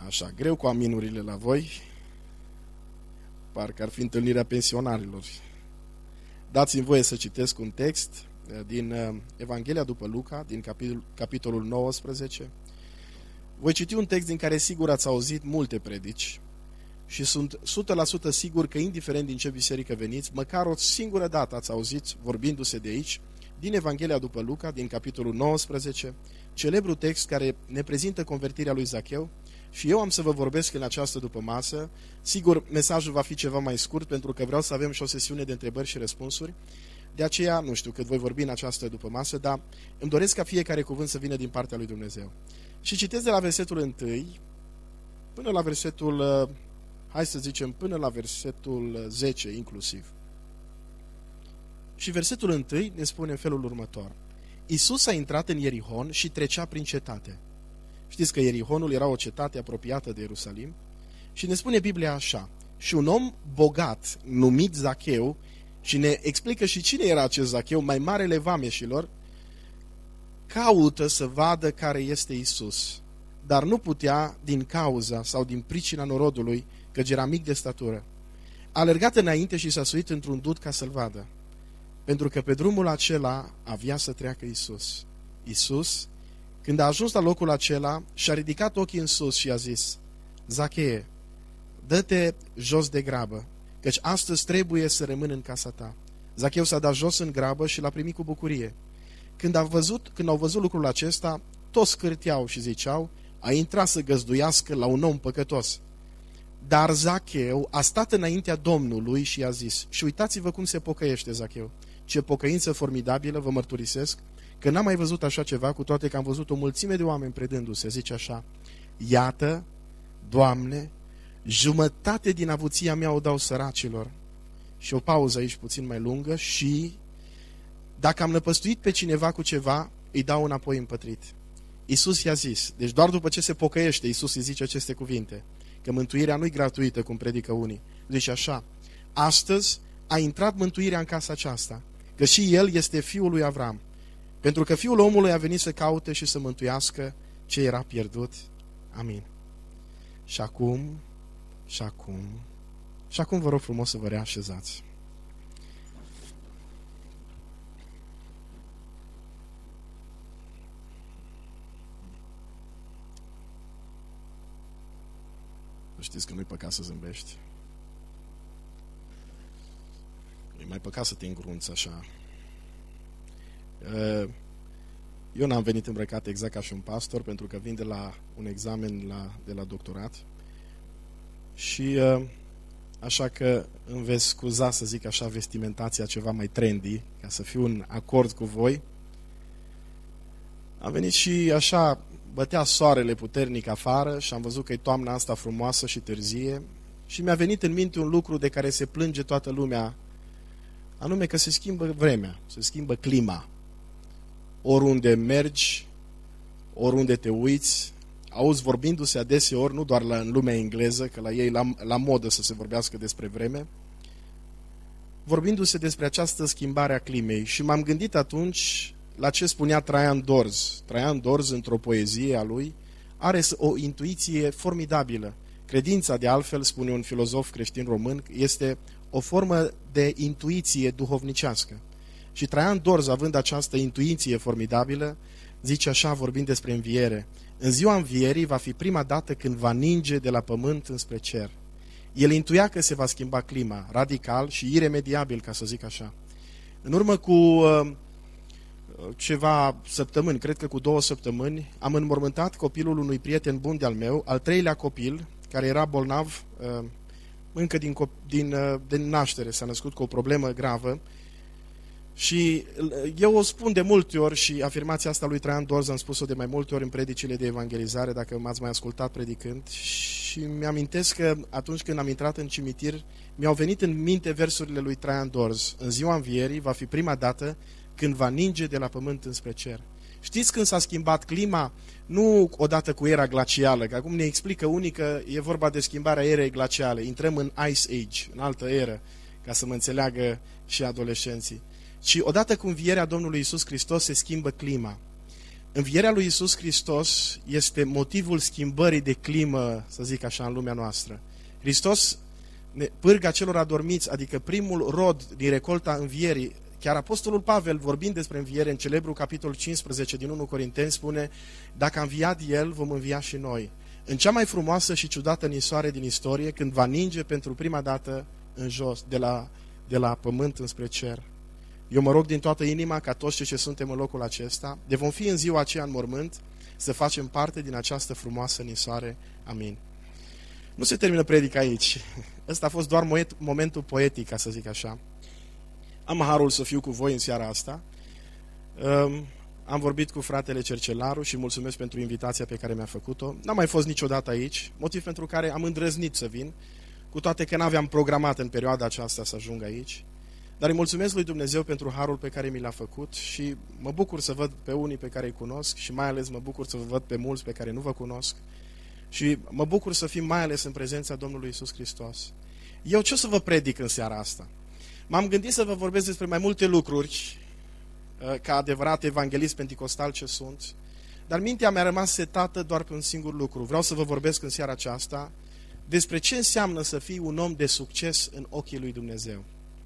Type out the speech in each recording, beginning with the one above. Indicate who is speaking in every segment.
Speaker 1: Așa, greu cu aminurile la voi. Parcă ar fi întâlnirea pensionarilor. Dați-mi voie să citesc un text din Evanghelia după Luca, din capitolul 19. Voi citi un text din care sigur ați auzit multe predici și sunt 100% sigur că indiferent din ce biserică veniți, măcar o singură dată ați auzit vorbindu-se de aici, din Evanghelia după Luca, din capitolul 19, celebrul text care ne prezintă convertirea lui Zacheu. Și eu am să vă vorbesc în această dupămasă. Sigur, mesajul va fi ceva mai scurt, pentru că vreau să avem și o sesiune de întrebări și răspunsuri. De aceea, nu știu cât voi vorbi în această dupămasă, dar îmi doresc ca fiecare cuvânt să vină din partea lui Dumnezeu. Și citesc de la versetul 1 până la versetul, hai să zicem, până la versetul 10 inclusiv. Și versetul 1 ne spune în felul următor. Iisus a intrat în Ierihon și trecea prin cetate. Știți că Ierihonul era o cetate apropiată de Ierusalim și ne spune Biblia așa. Și un om bogat numit Zacheu, și ne explică și cine era acest Zacheu, mai marele vameșilor, caută să vadă care este Iisus, dar nu putea din cauza sau din pricina norodului, căci era mic de statură. A alergat înainte și s-a suit într-un dud ca să-l vadă, pentru că pe drumul acela avea să treacă Iisus. Iisus, când a ajuns la locul acela, și-a ridicat ochii în sus și a zis, Zachee, dă-te jos de grabă, căci astăzi trebuie să rămân în casa ta. Zacheu s-a dat jos în grabă și l-a primit cu bucurie. Când au văzut lucrul acesta, toți cârteau și ziceau, a intrat să găzduiască la un om păcătos. Dar Zacheu a stat înaintea Domnului și a zis, și uitați-vă cum se pocăiește Zacheu. Ce pocăință formidabilă, vă mărturisesc, că n-am mai văzut așa ceva, cu toate că am văzut o mulțime de oameni predându-se. Zice așa, iată, Doamne, jumătate din avuția mea o dau săracilor. Și o pauză aici puțin mai lungă. Și dacă am năpăstuit pe cineva cu ceva, îi dau înapoi împătrit. Iisus i-a zis, deci doar după ce se pocăiește, Iisus îi zice aceste cuvinte, că mântuirea nu-i gratuită, cum predică unii. Zice așa, astăzi a intrat mântuirea în casa aceasta, că și el este fiul lui Avram, pentru că Fiul omului a venit să caute și să mântuiască ce era pierdut. Amin. Și acum vă rog frumos să vă reașezați. Știți că nu-i păcat să zâmbești. Nu-i mai păcat să te îngrunți așa. Eu n-am venit îmbrăcat exact ca și un pastor, pentru că vin de la un examen de la doctorat. Și așa că îmi veți scuza, să zic așa, vestimentația ceva mai trendy, ca să fiu în acord cu voi. Am venit și așa, bătea soarele puternic afară și am văzut că e toamna asta frumoasă și târzie și mi-a venit în minte un lucru de care se plânge toată lumea, anume că se schimbă vremea, se schimbă clima. Oriunde mergi, oriunde te uiți, auzi vorbindu-se adeseori, nu doar în lumea engleză, că la ei la modă să se vorbească despre vreme, vorbindu-se despre această schimbare a climei. Și m-am gândit atunci la ce spunea Traian Dorz. Traian Dorz, într-o poezie a lui, are o intuiție formidabilă. Credința, de altfel, spune un filozof creștin român, este o formă de intuiție duhovnicească. Și Traian Dorz, având această intuiție formidabilă, zice așa, vorbind despre înviere, în ziua învierii va fi prima dată când va ninge de la pământ înspre cer. El intuia că se va schimba clima, radical și iremediabil, ca să zic așa. În urmă cu ceva săptămâni, cred că cu 2 săptămâni, am înmormântat copilul unui prieten bun de-al meu, al 3-lea copil, care era bolnav încă din naștere, s-a născut cu o problemă gravă. Și eu o spun de multe ori și afirmația asta lui Traian Dorz am spus-o de mai multe ori în predicile de evangelizare, dacă m-ați mai ascultat predicând, și mi-amintesc că atunci când am intrat în cimitir, mi-au venit în minte versurile lui Traian Dorz. În ziua învierii va fi prima dată când va ninge de la pământ înspre cer. Știți când s-a schimbat clima? Nu odată cu era glacială, că acum ne explică unii că e vorba de schimbarea erei glaciale. Intrăm în Ice Age, în altă eră, ca să mă înțeleagă și adolescenții. Și odată cu învierea Domnului Iisus Hristos se schimbă clima. Învierea lui Iisus Hristos este motivul schimbării de climă, să zic așa, în lumea noastră. Hristos, pârga celor adormiți, adică primul rod din recolta învierii. Chiar Apostolul Pavel, vorbind despre înviere, în celebrul capitol 15 din 1 Corinteni, spune: dacă a înviat El, vom învia și noi. În cea mai frumoasă și ciudată nisoare din istorie, când va ninge pentru prima dată în jos, de la pământ înspre cer. Eu mă rog din toată inima ca toți cei ce suntem în locul acesta, de vom fi în ziua aceea în mormânt, să facem parte din această frumoasă nisoare. Amin. Nu se termină predica aici. Ăsta a fost doar momentul poetic, ca să zic așa. Am harul să fiu cu voi în seara asta. Am vorbit cu fratele Cercelaru și mulțumesc pentru invitația pe care mi-a făcut-o. N-am mai fost niciodată aici, motiv pentru care am îndrăznit să vin, cu toate că n-aveam programat în perioada aceasta să ajung aici. Dar îi mulțumesc lui Dumnezeu pentru harul pe care mi l-a făcut și mă bucur să văd pe unii pe care îi cunosc și mai ales mă bucur să văd pe mulți pe care nu vă cunosc și mă bucur să fim mai ales în prezența Domnului Iisus Hristos. Eu ce o să vă predic în seara asta? M-am gândit să vă vorbesc despre mai multe lucruri, ca adevărat evanghelist penticostal ce sunt, dar mintea mi-a rămas setată doar pe un singur lucru. Vreau să vă vorbesc în seara aceasta despre ce înseamnă să fii un om de succes în ochii lui Dumnezeu.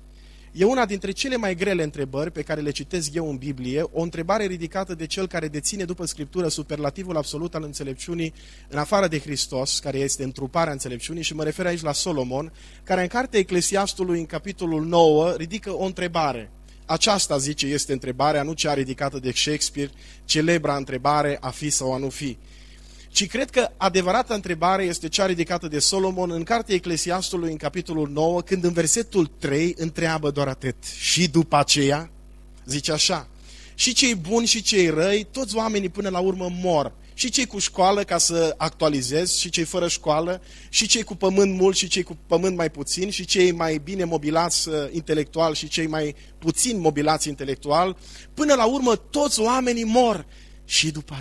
Speaker 1: E una dintre cele mai grele întrebări pe care le citesc eu în Biblie, o întrebare ridicată de cel care deține după Scriptură superlativul absolut al înțelepciunii în afară de Hristos, care este întruparea înțelepciunii, și mă refer aici la Solomon, care în cartea Eclesiastului, în capitolul 9, ridică o întrebare. Aceasta, zice, este întrebarea, nu cea ridicată de Shakespeare, celebra întrebare a fi sau a nu fi. Ci cred că adevărata întrebare este cea ridicată de Solomon în cartea Eclesiastului, în capitolul 9, când în versetul 3 întreabă doar atât. Și după aceea, zice așa: și cei buni și cei răi, toți oamenii până la urmă mor. Și cei cu școală, ca să actualizez, și cei fără școală, și cei cu pământ mult și cei cu pământ mai puțin, și cei mai bine mobilați intelectual și cei mai puțin mobilați intelectual, până la urmă toți oamenii mor. Și după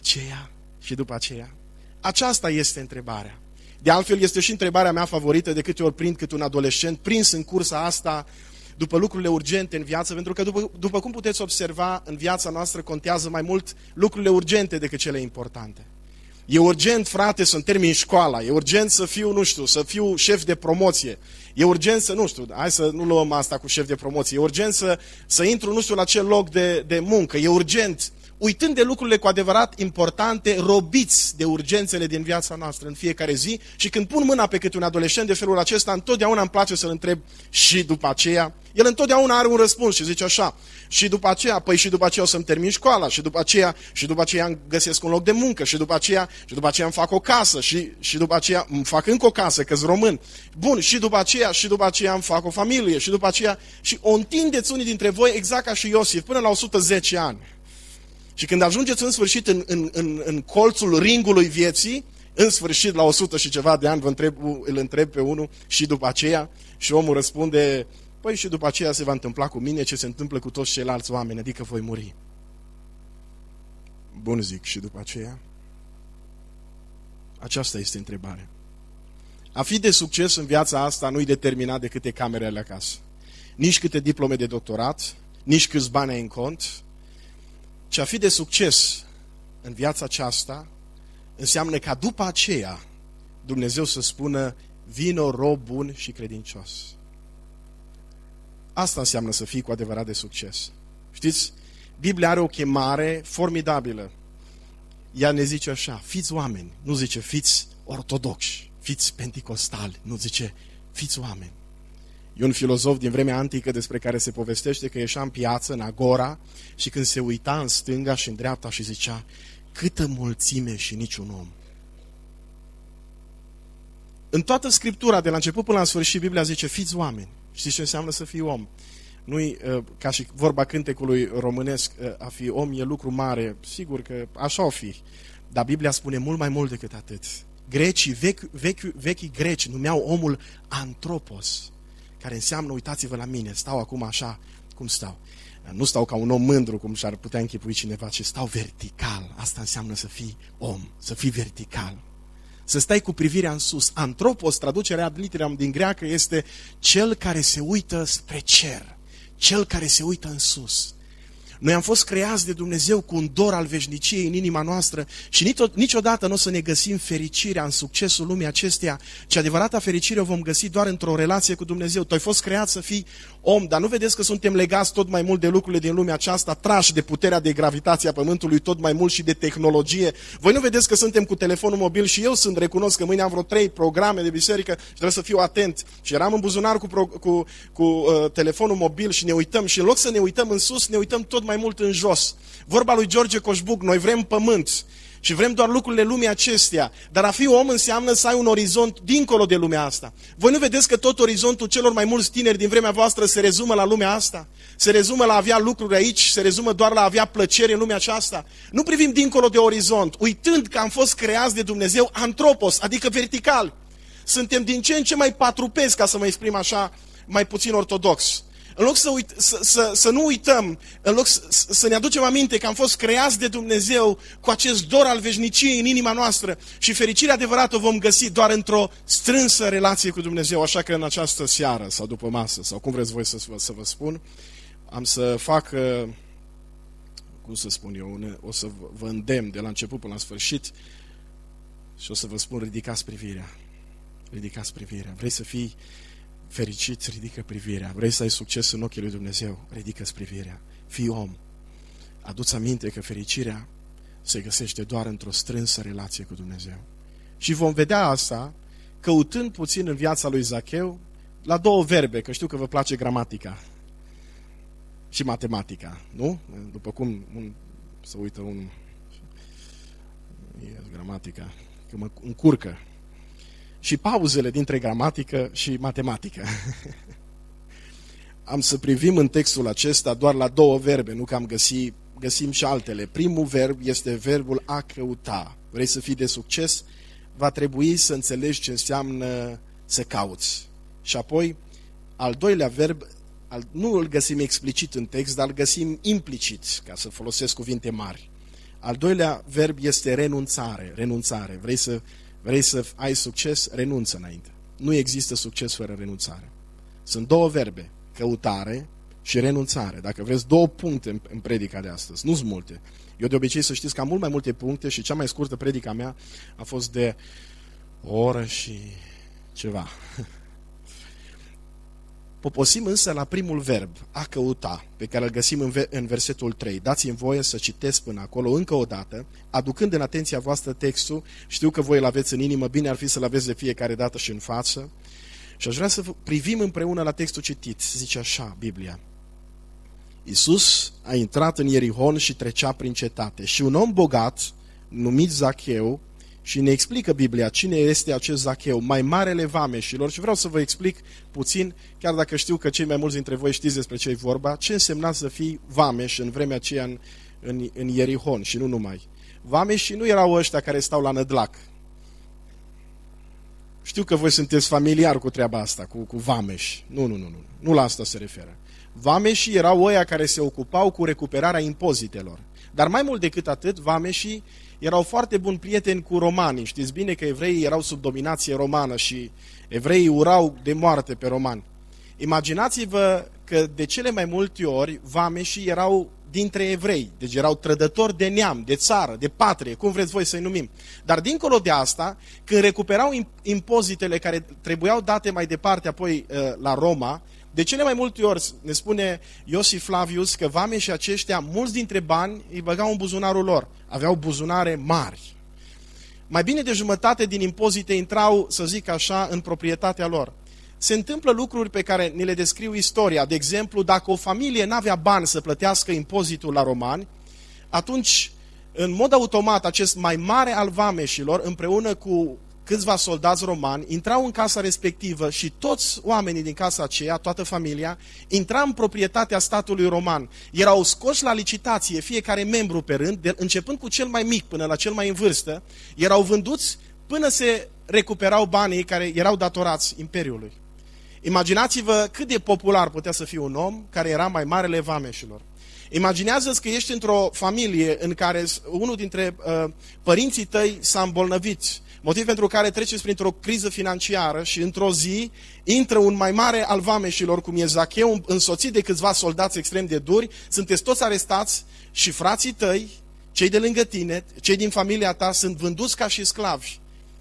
Speaker 1: aceea. Aceasta este întrebarea. De altfel, este și întrebarea mea favorită de câte ori prind cât un adolescent prins în cursa asta după lucrurile urgente în viață, pentru că după cum puteți observa, în viața noastră contează mai mult lucrurile urgente decât cele importante. E urgent, frate, să-mi termin școala, e urgent să fiu, nu știu, să fiu șef de promoție, e urgent să, nu știu, hai să nu luăm asta cu șef de promoție, e urgent să intru, nu știu, la acel loc de muncă, e urgent, uitând de lucrurile cu adevărat importante, robiți de urgențele din viața noastră în fiecare zi. Și când pun mâna pe câte un adolescent de felul acesta, întotdeauna îmi place să-l întreb și după aceea. El întotdeauna are un răspuns și zice așa: și după aceea, păi și după aceea o să-mi termin școala, și după aceea îmi găsesc un loc de muncă, și după aceea îmi fac o casă, și după aceea îmi fac încă o casă, că-s român. Bun, și după aceea îmi fac o familie, și după aceea, și o întindeți unii dintre voi exact ca și Iosif, până la 110 ani. Și când ajungeți în sfârșit în colțul ringului vieții, în sfârșit la 100 și ceva de ani îl întreb pe unul: și după aceea? Și omul răspunde: păi și după aceea se va întâmpla cu mine ce se întâmplă cu toți ceilalți oameni, adică voi muri. Bun, zic, și după aceea? Aceasta este întrebarea. A fi de succes în viața asta nu-i determinat de câte camere ale acasă, nici câte diplome de doctorat, nici câți bani ai în cont. Ce a fi de succes în viața aceasta înseamnă ca după aceea Dumnezeu să spună: vino, rob bun și credincios. Asta înseamnă să fii cu adevărat de succes. Știți, Biblia are o chemare formidabilă. Ea ne zice așa: fiți oameni, nu zice fiți ortodoxi, fiți penticostali, nu zice fiți oameni. E un filozof din vremea antică despre care se povestește că ieșea în piață, în agora, și când se uita în stânga și în dreapta și zicea: câtă mulțime și niciun om. În toată Scriptura, de la început până la sfârșit, Biblia zice: fiți oameni. Știți ce înseamnă să fii om? Nu-i ca și vorba cântecului românesc, a fi om e lucru mare. Sigur că așa o fi, dar Biblia spune mult mai mult decât atât. Grecii, vechii greci numeau omul antropos, care înseamnă, uitați-vă la mine, stau acum așa cum stau. Nu stau ca un om mândru, cum și-ar putea închipui cineva, ci stau vertical. Asta înseamnă să fii om, să fii vertical. Să stai cu privirea în sus. Antropos, traducerea ad literam din greacă, este cel care se uită spre cer, cel care se uită în sus. Noi am fost creați de Dumnezeu cu un dor al veșniciei în inima noastră și niciodată nu o să ne găsim fericirea în succesul lumii acesteia, ci adevărata fericire o vom găsi doar într-o relație cu Dumnezeu. Tu ai fost creat să fii om, dar nu vedeți că suntem legați tot mai mult de lucrurile din lumea aceasta, trași de puterea de gravitație a Pământului tot mai mult și de tehnologie. Voi nu vedeți că suntem cu telefonul mobil și eu recunosc că mâine am vreo 3 programe de biserică și trebuie să fiu atent. Și eram în buzunar cu telefonul mobil și ne uităm și în loc să ne uităm în sus, ne uităm tot mai mult în jos. Vorba lui George Coșbuc, noi vrem pământ și vrem doar lucrurile lumii acesteia, dar a fi om înseamnă să ai un orizont dincolo de lumea asta. Voi nu vedeți că tot orizontul celor mai mulți tineri din vremea voastră se rezumă la lumea asta? Se rezumă la a avea lucruri aici, se rezumă doar la a avea plăcere în lumea aceasta? Nu privim dincolo de orizont, uitând că am fost creați de Dumnezeu antropos, adică vertical. Suntem din ce în ce mai patrupezi, ca să mă exprim așa, mai puțin ortodox. În loc să nu uităm, în loc să ne aducem aminte că am fost creați de Dumnezeu cu acest dor al veșniciei în inima noastră și fericirea adevărată o vom găsi doar într-o strânsă relație cu Dumnezeu. Așa că în această seară sau după masă, sau cum vreți voi să vă spun, am să fac, cum să spun eu, o să vă îndemn de la început până la sfârșit și o să vă spun, ridicați privirea. Ridicați privirea. Vrei să fii fericit, ridică privirea. Vrei să ai succes în ochii lui Dumnezeu, ridică-ți privirea. Fii om. Adu-ți aminte că fericirea se găsește doar într-o strânsă relație cu Dumnezeu. Și vom vedea asta căutând puțin în viața lui Zacheu la 2 verbe, că știu că vă place gramatica și matematica, nu? După cum să uită un gramatica, că mă încurcă. Și pauzele dintre gramatică și matematică. Am să privim în textul acesta doar la 2 verbe, nu că am găsim și altele. Primul verb este verbul a căuta. Vrei să fii de succes? Va trebui să înțelegi ce înseamnă să cauți. Și apoi, al doilea verb, nu îl găsim explicit în text, dar îl găsim implicit, ca să folosesc cuvinte mari. Al doilea verb este renunțare. Renunțare. Vrei să ai succes? Renunță înainte. Nu există succes fără renunțare. Sunt 2 verbe, căutare și renunțare. Dacă vreți 2 puncte în predica de astăzi, nu sunt multe. Eu de obicei să știți că am mult mai multe puncte și cea mai scurtă predica mea a fost de o oră și ceva. Poposim însă la primul verb, a căuta, pe care îl găsim în versetul 3. Dați-mi voie să citesc până acolo încă o dată, aducând în atenția voastră textul. Știu că voi îl aveți în inimă, bine ar fi să-l aveți de fiecare dată și în față. Și aș vrea să privim împreună la textul citit. Zice așa Biblia: Iisus a intrat în Ierihon și trecea prin cetate. Și un om bogat, numit Zacheu, și ne explică Biblia cine este acest Zacheu, mai marele vameșilor, și vreau să vă explic puțin, chiar dacă știu că cei mai mulți dintre voi știți despre ce e vorba, ce însemna să fii vameș în vremea aceea în Ierihon și nu numai. Vameșii nu erau ăștia care stau la nădlac. Știu că voi sunteți familiari cu treaba asta, cu vameși. Nu la asta se referă. Vameșii erau ăia care se ocupau cu recuperarea impozitelor. Dar mai mult decât atât, vameșii erau foarte buni prieteni cu romanii. Știți bine că evreii erau sub dominație romană și evreii urau de moarte pe romani. Imaginați-vă că de cele mai multe ori vameșii erau dintre evrei, deci erau trădători de neam, de țară, de patrie, cum vreți voi să-i numim. Dar dincolo de asta, când recuperau impozitele care trebuiau date mai departe apoi la Roma, de cele mai multe ori ne spune Iosif Flavius că vameșii aceștia, mulți dintre bani îi băgau în buzunarul lor. Aveau buzunare mari. Mai bine de jumătate din impozite intrau, să zic așa, în proprietatea lor. Se întâmplă lucruri pe care ni le descriu istoria. De exemplu, dacă o familie n-avea bani să plătească impozitul la romani, atunci, în mod automat, acest mai mare al vameșilor, împreună cu câțiva soldați romani, intrau în casa respectivă și toți oamenii din casa aceea, toată familia, intra în proprietatea statului roman. Erau scoși la licitație fiecare membru pe rând, începând cu cel mai mic până la cel mai în vârstă, erau vânduți până se recuperau banii care erau datorați imperiului. Imaginați-vă cât de popular putea să fie un om care era mai marele vameșilor. Imaginează-ți că ești într-o familie în care unul dintre părinții tăi s-a îmbolnăvit. Motiv pentru care treceți printr-o criză financiară și într-o zi intră un mai mare al vameșilor, cum e Zacheu, însoțit de câțiva soldați extrem de duri, sunteți toți arestați și frații tăi, cei de lângă tine, cei din familia ta, sunt vânduți ca și sclavi.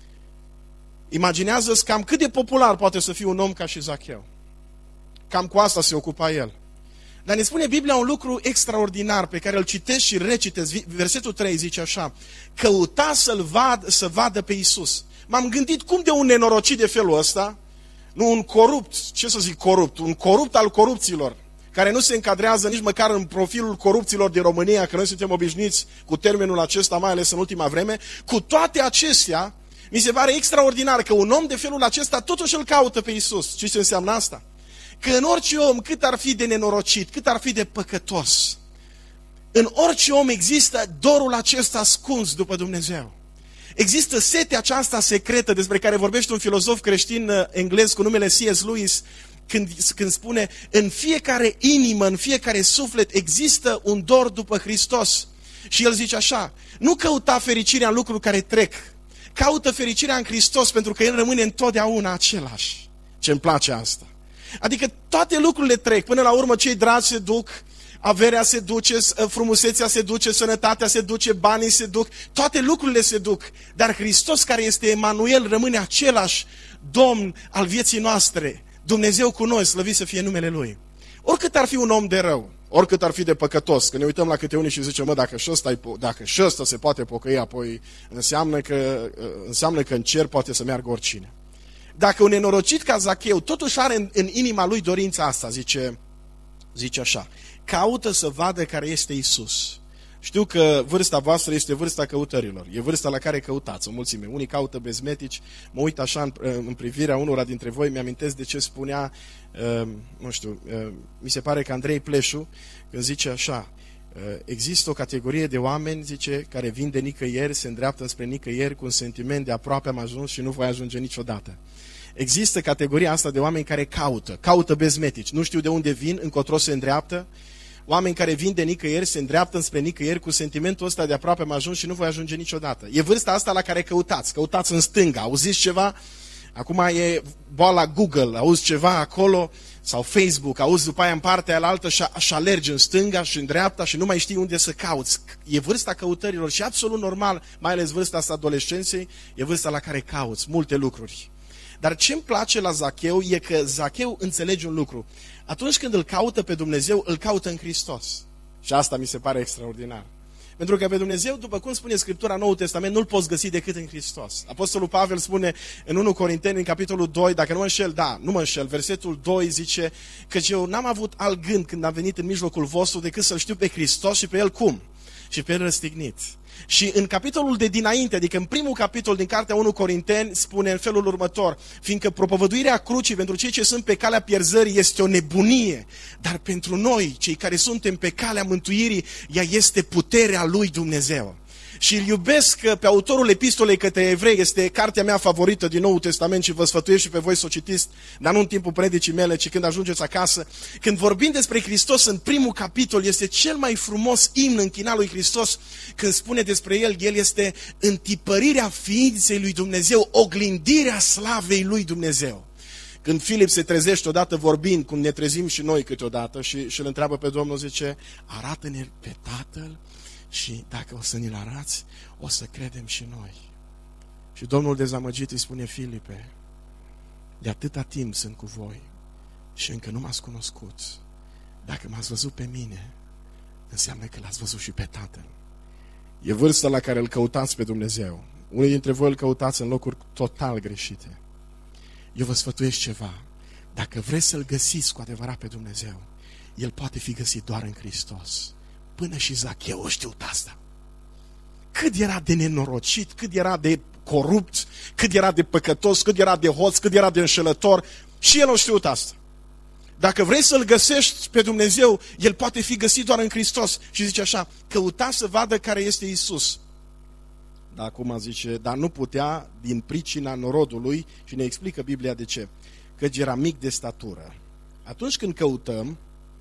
Speaker 1: Imaginează-ți cam cât de popular poate să fie un om ca și Zacheu. Cam cu asta se ocupa el. Dar ne spune Biblia un lucru extraordinar pe care îl citesc și recitesc. Versetul 3 zice așa: căuta să vadă pe Iisus. M-am gândit cum de un nenorocit de felul ăsta, nu un corupt, ce să zic corupt, un corupt al corupților, care nu se încadrează nici măcar în profilul corupților din România, că noi suntem obișnuiți cu termenul acesta, mai ales în ultima vreme. Cu toate acestea, mi se pare extraordinar că un om de felul acesta totuși îl caută pe Iisus. Ce înseamnă asta? Că în orice om, cât ar fi de nenorocit, cât ar fi de păcătos, în orice om există dorul acesta ascuns după Dumnezeu. Există setea aceasta secretă despre care vorbește un filozof creștin englez cu numele C.S. Lewis, când spune: în fiecare inimă, în fiecare suflet există un dor după Hristos. Și el zice așa: nu căuta fericirea în lucruri care trec, caută fericirea în Hristos, pentru că El rămâne întotdeauna același. Ce-mi place asta. Adică toate lucrurile trec, până la urmă cei dragi se duc, averea se duce, frumusețea se duce, sănătatea se duce, banii se duc, toate lucrurile se duc. Dar Hristos, care este Emanuel, rămâne același Domn al vieții noastre. Dumnezeu cu noi, slăvit să fie numele Lui. Oricât ar fi un om de rău, oricât ar fi de păcătos, că ne uităm la câte unii și zicem: mă, dacă și ăsta se poate pocăi, apoi înseamnă că în cer poate să meargă oricine. Dacă un nenorocit ca Zacheu totuși are în inima lui dorința asta, zice așa: caută să vadă care este Iisus. Știu că vârsta voastră este vârsta căutărilor, e vârsta la care căutați o mulțime. Unii caută bezmetici, mă uit așa în privirea unora dintre voi, mi-amintesc de ce spunea, mi se pare că Andrei Pleșu, când zice așa: există o categorie de oameni, zice, care vin de nicăieri, se îndreaptă spre nicăieri cu un sentiment de aproape am ajuns și nu voi ajunge niciodată. Există categoria asta de oameni care caută bezmetici, nu știu de unde vin, încotro se îndreaptă. Oameni care vin de nicăieri, se îndreaptă spre nicăieri cu sentimentul ăsta de aproape am ajuns și nu voi ajunge niciodată. E vârsta asta la care căutați în stânga, auziți ceva? Acum e boala Google, auzi ceva acolo, sau Facebook, auzi după aia în partea alaltă și alergi în stânga și în dreapta și nu mai știi unde să cauți. E vârsta căutărilor și absolut normal, mai ales vârsta asta adolescenței, e vârsta la care cauți multe lucruri. Dar ce îmi place la Zacheu e că Zacheu înțelege un lucru. Atunci când îl caută pe Dumnezeu, îl caută în Hristos. Și asta mi se pare extraordinar. Pentru că pe Dumnezeu, după cum spune Scriptura, Noul Testament, nu-L poți găsi decât în Hristos. Apostolul Pavel spune în 1 Corinteni, în capitolul 2, dacă nu mă înșel, versetul 2 zice: căci eu n-am avut alt gând când am venit în mijlocul vostru decât să-L știu pe Hristos și pe El cum? Și pe El răstignit. Și în capitolul de dinainte, adică în primul capitol din cartea 1 Corinteni, spune în felul următor: fiindcă propovăduirea crucii pentru cei ce sunt pe calea pierzării este o nebunie, dar pentru noi, cei care suntem pe calea mântuirii, ea este puterea lui Dumnezeu. Și îl iubesc pe autorul epistolei către evrei, este cartea mea favorită din Noul Testament și vă sfătuiesc și pe voi să o citiți, dar nu în timpul predicii mele, ci când ajungeți acasă. Când vorbim despre Hristos în primul capitol, este cel mai frumos imn închinat lui Hristos, când spune despre El: El este întipărirea ființei lui Dumnezeu, oglindirea slavei lui Dumnezeu. Când Filip se trezește odată vorbind, cum ne trezim și noi câteodată, și îl întreabă pe Domnul, zice: arată-ne pe Tatăl și dacă o să ne-l arați, o să credem și noi. Și Domnul dezamăgit îi spune: Filipe, de atâta timp sunt cu voi și încă nu m-ați cunoscut. Dacă m-ați văzut pe mine, înseamnă că l-ați văzut și pe Tatăl. E vârsta la care îl căutați pe Dumnezeu. Unii dintre voi îl căutați în locuri total greșite. Eu vă sfătuiesc ceva: dacă vreți să-L găsiți cu adevărat pe Dumnezeu, El poate fi găsit doar în Hristos. Până și Zacheu știut asta. Cât era de nenorocit, cât era de corupt, cât era de păcătos, cât era de hoț, cât era de înșelător, și el a știut asta. Dacă vrei să-L găsești pe Dumnezeu, El poate fi găsit doar în Hristos. Și zice așa: căuta să vadă care este Iisus. Dar acum zice: dar nu putea din pricina norodului, și ne explică Biblia de ce. Căci era mic de statură. Atunci când căutăm,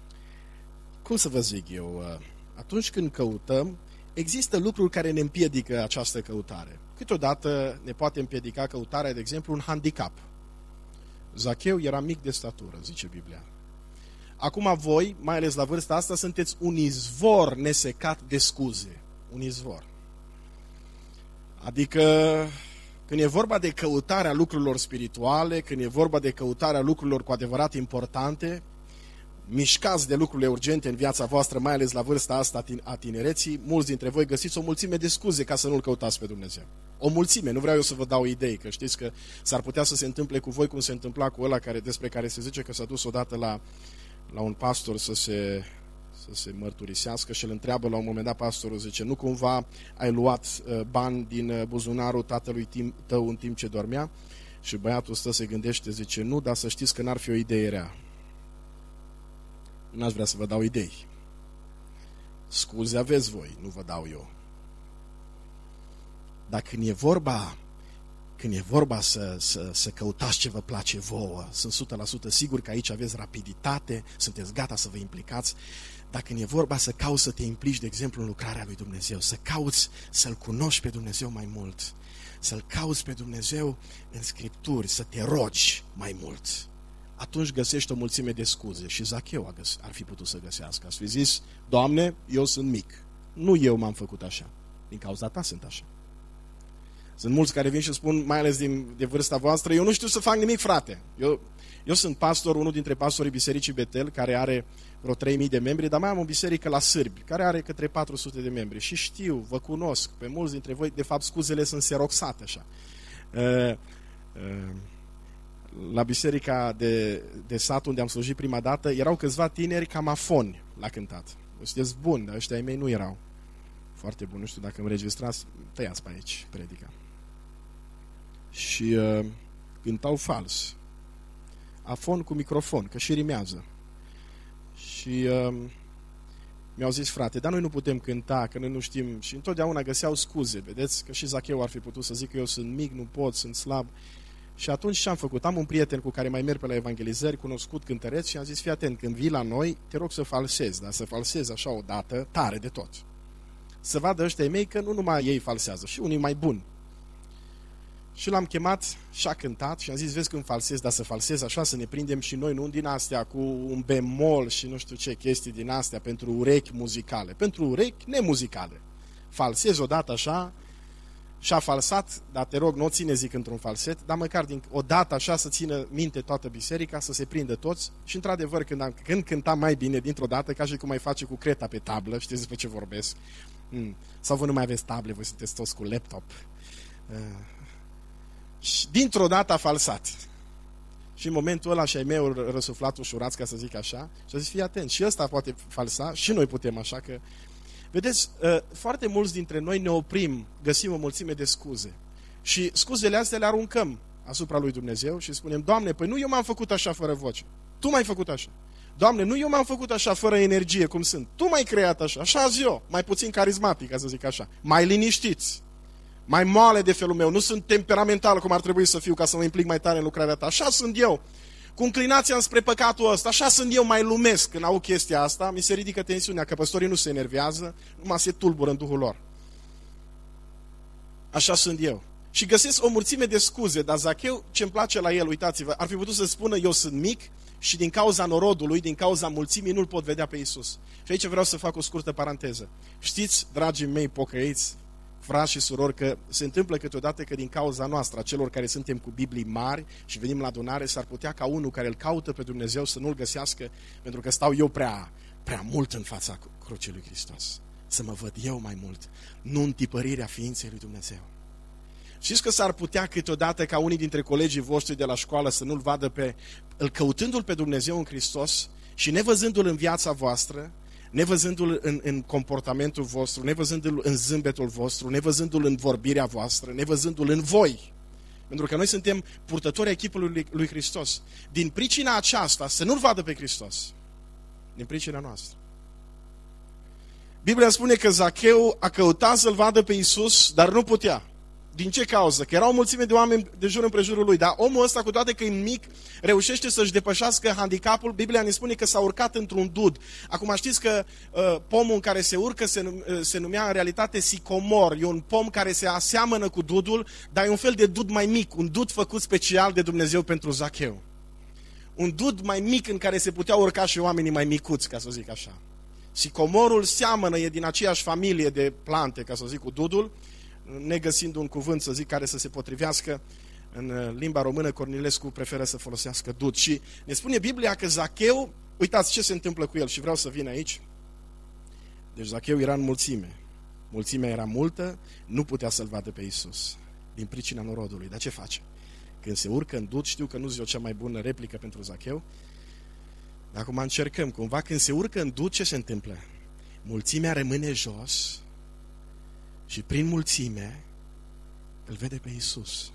Speaker 1: cum să vă zic eu, atunci când căutăm, există lucruri care ne împiedică această căutare. câteodată ne poate împiedica căutarea, de exemplu, un handicap. Zacheu era mic de statură, zice Biblia. Acum voi, mai ales la vârsta asta, sunteți un izvor nesecat de scuze. Un izvor. Adică, când e vorba de căutarea lucrurilor spirituale, când e vorba de căutarea lucrurilor cu adevărat importante, mișcați de lucrurile urgente în viața voastră, mai ales la vârsta asta a tinereții, mulți dintre voi găsiți o mulțime de scuze ca să nu-L căutați pe Dumnezeu. O mulțime, nu vreau eu să vă dau idei, că știți că s-ar putea să se întâmple cu voi cum se întâmpla cu ăla despre care se zice că s-a dus odată la un pastor să se mărturisească și îl întreabă la un moment dat pastorul, zice, nu cumva ai luat bani din buzunarul tatălui tău în timp ce dormea? Și băiatul stă, se gândește, zice, nu, dar să știți că n-ar fi o idee rea. N-aș vrea să vă dau idei. Scuze aveți voi, nu vă dau eu. Dar când e vorba să căutați ce vă place vouă, sunt 100% sigur că aici aveți rapiditate, sunteți gata să vă implicați, dar când e vorba să cauți să te implici, de exemplu, în lucrarea lui Dumnezeu, să cauți să-L cunoști pe Dumnezeu mai mult, să-L cauți pe Dumnezeu în Scripturi, să te rogi mai mult, atunci găsești o mulțime de scuze. Și Zacheu ar fi putut să găsească. Ați fi zis, Doamne, eu sunt mic. Nu eu m-am făcut așa. Din cauza ta sunt așa. Sunt mulți care vin și spun, mai ales de vârsta voastră, eu nu știu să fac nimic, frate. Eu sunt pastor, unul dintre pastorii Bisericii Betel, care are vreo 3.000 de membri, dar mai am o biserică la Sârbi, care are către 400 de membri. Și știu, vă cunosc, pe mulți dintre voi, de fapt, scuzele sunt seroxate așa. La biserica de sat unde am slujit prima dată, erau câțiva tineri camafoni la cântat. Sunteți buni, dar ăștia ai mei nu erau foarte buni. Nu știu dacă îmi registrați, tăiați pe aici predica. Și cântau fals. Afon cu microfon, că și rimează. Și mi-au zis, frate, dar noi nu putem cânta, că noi nu știm. Și întotdeauna găseau scuze, vedeți? Că și Zacheu ar fi putut să zică, eu sunt mic, nu pot, sunt slab. Și atunci ce am făcut? Am un prieten cu care mai merg pe la evangelizări, cunoscut cântăreț, și am zis, fii atent, când vii la noi, te rog să falsezi, dar să falsezi așa o dată, tare de tot. Să vadă ăștia mei că nu numai ei falsează, și unii mai buni. Și l-am chemat și a cântat și am zis, vezi când falsezi, dar să falsezi așa, să ne prindem și noi, nu din astea cu un bemol și nu știu ce chestii din astea pentru urechi muzicale, pentru urechi nemuzicale. Falsezi odată așa. Și a falsat, dar te rog, nu o ține, zic, într-un falset, dar măcar o dată așa să țină minte toată biserica, să se prindă toți. Și într-adevăr, când cântam mai bine dintr-o dată, ca și cum mai face cu creta pe tablă, știți despre ce vorbesc? Sau voi nu mai aveți table, voi sunteți toți cu laptop. Și dintr-o dată a falsat. Și în momentul ăla și-ai meu răsuflat ușurați, ca să zic așa, și a zis, fii atent, și ăsta poate falsa, și noi putem așa că... Vedeți, foarte mulți dintre noi ne oprim, găsim o mulțime de scuze. Și scuzele astea le aruncăm asupra lui Dumnezeu și spunem, Doamne, păi nu eu m-am făcut așa fără voce. Tu m-ai făcut așa. Doamne, nu eu m-am făcut așa fără energie cum sunt. Tu m-ai creat așa. Așa azi eu, mai puțin carismatic, ca să zic așa. Mai liniștiți. Mai moale de felul meu. Nu sunt temperamental cum ar trebui să fiu ca să mă implic mai tare în lucrarea ta. Așa sunt eu. Cu înclinația înspre păcatul ăsta, așa sunt eu, mai lumesc când au chestia asta, mi se ridică tensiunea, că păstorii nu se enervează, numai se tulbură în duhul lor. Așa sunt eu. Și găsesc o mulțime de scuze, dar Zacheu, ce-mi place la el, uitați-vă, ar fi putut să spună, eu sunt mic și din cauza norodului, din cauza mulțimii, nu-L pot vedea pe Iisus. Și aici vreau să fac o scurtă paranteză. Știți, dragii mei pocăiți, frați și surori, că se întâmplă câteodată că din cauza noastră, a celor care suntem cu Biblii mari și venim la adunare, s-ar putea ca unul care îl caută pe Dumnezeu să nu-l găsească, pentru că stau eu prea mult în fața crucii lui Hristos. Să mă văd eu mai mult, nu în tipărirea ființei lui Dumnezeu. Știți că s-ar putea câteodată ca unii dintre colegii voștri de la școală să nu-l vadă îl căutându-l pe Dumnezeu în Hristos și nevăzându-l în viața voastră, nevăzându-l în comportamentul vostru, nevăzându-l în zâmbetul vostru, nevăzându-l în vorbirea voastră, nevăzându-l în voi. Pentru că noi suntem purtători ai chipului lui Hristos. Din pricina aceasta, să nu-l vadă pe Hristos. Din pricina noastră. Biblia spune că Zacheu a căutat să-l vadă pe Iisus, dar nu putea. Din ce cauză? Că era o mulțime de oameni de jur împrejurul lui, dar omul ăsta, cu toate că e mic, reușește să-și depășească handicapul. Biblia ne spune că s-a urcat într-un dud. Acum știți că pomul în care se urcă se numea în realitate sicomor. E un pom care se aseamănă cu dudul, dar e un fel de dud mai mic, un dud făcut special de Dumnezeu pentru Zacheu. Un dud mai mic în care se puteau urca și oamenii mai micuți, ca să zic așa. Sicomorul seamănă, e din aceeași familie de plante, ca să zic, cu dudul, negăsind un cuvânt, să zic, care să se potrivească. În limba română, Cornilescu preferă să folosească dud. Și ne spune Biblia că Zacheu, uitați ce se întâmplă cu el și vreau să vin aici. Deci Zacheu era în mulțime. Mulțimea era multă, nu putea să-L vadă pe Iisus, din pricina norodului. Dar ce face? Când se urcă în dud, știu că nu zice o cea mai bună replică pentru Zacheu, dar acum încercăm. Cumva când se urcă în dud, ce se întâmplă? Mulțimea rămâne jos și prin mulțime îl vede pe Iisus.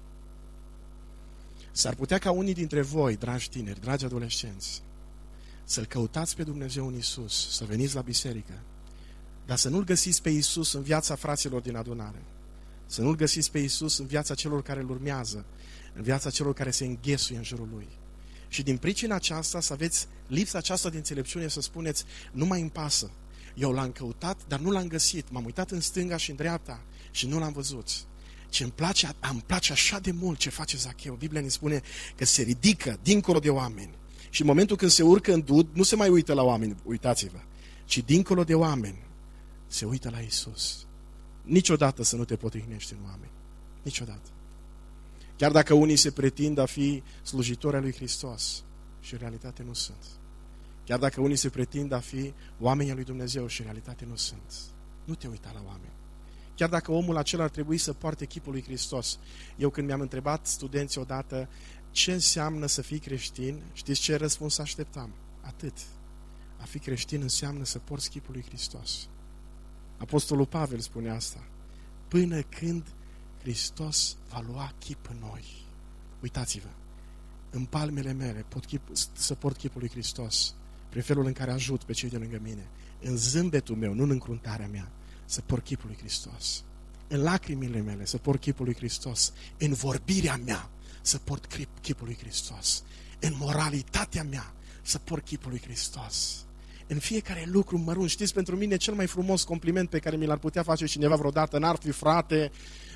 Speaker 1: S-ar putea ca unii dintre voi, dragi tineri, dragi adolescenți, să-L căutați pe Dumnezeu în Iisus, să veniți la biserică, dar să nu-L găsiți pe Iisus în viața fraților din adunare, să nu-L găsiți pe Iisus în viața celor care îl urmează, în viața celor care se înghesuie în jurul Lui. Și din pricina aceasta să aveți lipsa aceasta de înțelepciune, să spuneți, nu mai îmi pasă, eu L-am căutat, dar nu L-am găsit, m-am uitat în stânga și în dreapta și nu L-am văzut. Ce îmi place așa de mult ce face Zacheu. Biblia ne spune că se ridică dincolo de oameni și în momentul când se urcă în dud, nu se mai uită la oameni, uitați-vă, ci dincolo de oameni se uită la Iisus. Niciodată să nu te potrivnești în oameni. Niciodată. Chiar dacă unii se pretind a fi slujitori al lui Hristos și în realitate nu sunt. Chiar dacă unii se pretind a fi oamenii al lui Dumnezeu și în realitate nu sunt. Nu te uita la oameni. Chiar dacă omul acela ar trebui să poarte chipul lui Hristos. Eu când mi-am întrebat studenții odată ce înseamnă să fii creștin, știți ce răspuns așteptam? Atât. A fi creștin înseamnă să porți chipul lui Hristos. Apostolul Pavel spune asta. Până când Hristos va lua chip în noi. Uitați-vă, în palmele mele să port chipul lui Hristos, prin felul în care ajut pe cei de lângă mine. În zâmbetul meu, nu în încruntarea mea, să port chipul lui Hristos. În lacrimile mele să port chipul lui Hristos. În vorbirea mea să port chipul lui Hristos. În moralitatea mea să port chipul lui Hristos. În fiecare lucru mărunt. Știți, pentru mine cel mai frumos compliment pe care mi l-ar putea face cineva vreodată n-ar fi, frate,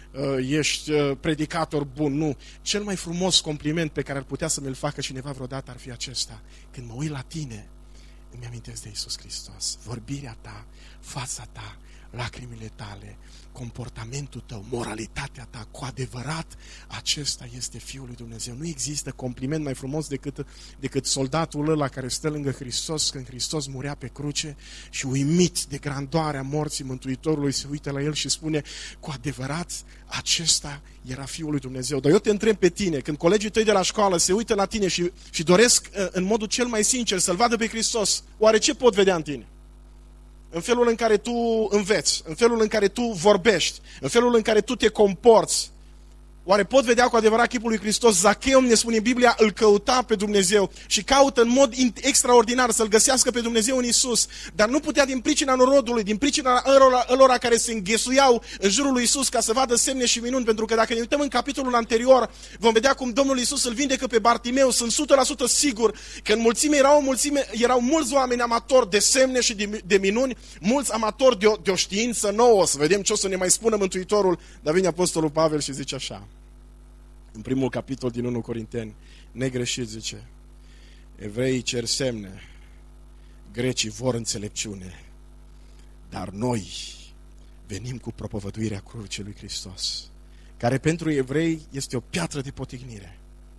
Speaker 1: ești predicator bun, nu. Cel mai frumos compliment pe care ar putea să mi-l facă cineva vreodată ar fi acesta. Când mă uit la tine, îmi amintesc de Iisus Hristos. Vorbirea ta, fața ta, lacrimile tale, comportamentul tău, moralitatea ta, cu adevărat, acesta este Fiul lui Dumnezeu. Nu există compliment mai frumos decât soldatul ăla care stă lângă Hristos când Hristos murea pe cruce și uimit de grandoarea morții Mântuitorului se uită la el și spune, cu adevărat, acesta era Fiul lui Dumnezeu. Dar eu te întreb pe tine, când colegii tăi de la școală se uită la tine și doresc în modul cel mai sincer să-L vadă pe Hristos, oare ce pot vedea în tine? În felul în care tu înveți, în felul în care tu vorbești, în felul în care tu te comporți. Oare pot vedea cu adevărat chipul lui Hristos? Zacheu, ne spune în Biblia, îl căuta pe Dumnezeu și caută în mod extraordinar să-L găsească pe Dumnezeu în Iisus, dar nu putea din pricina norodului, din pricina ălora care se înghesuiau în jurul lui Iisus ca să vadă semne și minuni, pentru că dacă ne uităm în capitolul anterior, vom vedea cum Domnul Iisus îl vindecă pe Bartimeu. Sunt 100% sigur că în mulțime erau mulți oameni amatori de semne și de minuni, mulți amatori de o știință nouă, să vedem ce o să ne mai spună Mântuitorul, dar vine Apostolul Pavel și zice așa. În primul capitol din 1 Corinteni, negreșit zice, evreii cer semne, grecii vor înțelepciune, dar noi venim cu propovăduirea crucii lui Hristos, care pentru evrei este o piatră de potignire.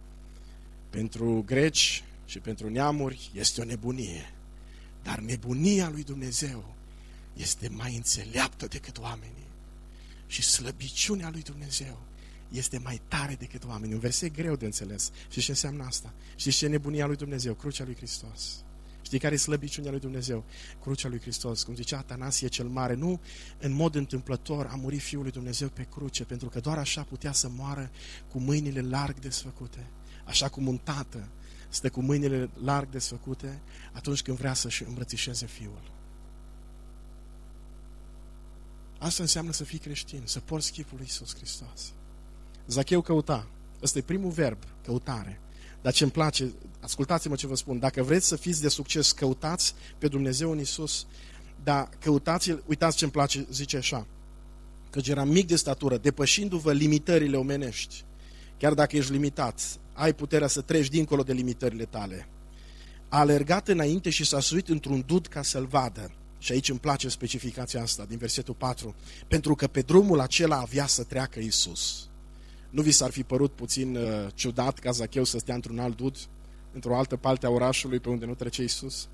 Speaker 1: Pentru greci și pentru neamuri este o nebunie, dar nebunia lui Dumnezeu este mai înțeleaptă decât oamenii și slăbiciunea lui Dumnezeu este mai tare decât oamenii. Un verset greu de înțeles. Știți ce înseamnă asta? Știți ce e nebunia lui Dumnezeu? Crucea lui Hristos. Știi care e slăbiciunea lui Dumnezeu? Crucea lui Hristos. Cum zicea Atanasie cel Mare, nu în mod întâmplător a murit Fiul lui Dumnezeu pe cruce, pentru că doar așa putea să moară cu mâinile larg desfăcute. Așa cum un tată stă cu mâinile larg desfăcute atunci când vrea să-și îmbrățișeze Fiul. Asta înseamnă să fii creștin, să porți chipul lui Iisus Hristos. Zacheu căuta. Ăsta e primul verb, căutare. Dar ce îmi place, ascultați-mă ce vă spun, dacă vreți să fiți de succes, căutați pe Dumnezeu în Iisus, dar căutați-l, uitați ce îmi place, zice așa, căci eram mic de statură, depășindu-vă limitările omenești. Chiar dacă ești limitat, ai puterea să treci dincolo de limitările tale. A alergat înainte și s-a suit într-un dud ca să-l vadă. Și aici îmi place specificația asta din versetul 4. Pentru că pe drumul acela avea să treacă Iisus. Nu vi s-ar fi părut puțin ciudat ca Zacheu să stea într-un alt dud, într-o altă parte a orașului pe unde nu trece Iisus?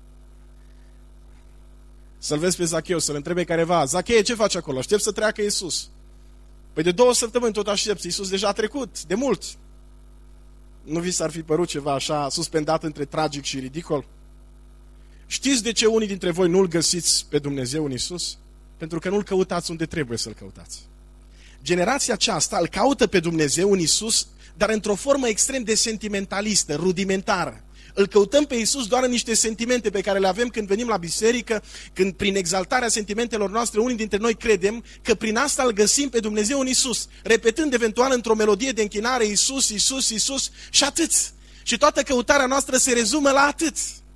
Speaker 1: Să-l vezi pe Zacheu, să-l întrebe careva, Zacheu, ce faci acolo? Aștept să treacă Iisus. Păi de 2 săptămâni tot aștept, Iisus deja a trecut, de mult. Nu vi s-ar fi părut ceva așa suspendat între tragic și ridicol? Știți de ce unii dintre voi nu-L găsiți pe Dumnezeu în Iisus? Pentru că nu-L căutați unde trebuie să-L căutați. Generația aceasta îl caută pe Dumnezeu în Iisus, dar într-o formă extrem de sentimentalistă, rudimentară. Îl căutăm pe Iisus doar în niște sentimente pe care le avem când venim la biserică, când prin exaltarea sentimentelor noastre unii dintre noi credem că prin asta îl găsim pe Dumnezeu în Iisus, repetând eventual într-o melodie de închinare Iisus, Iisus, Iisus și atât. Și toată căutarea noastră se rezumă la atât.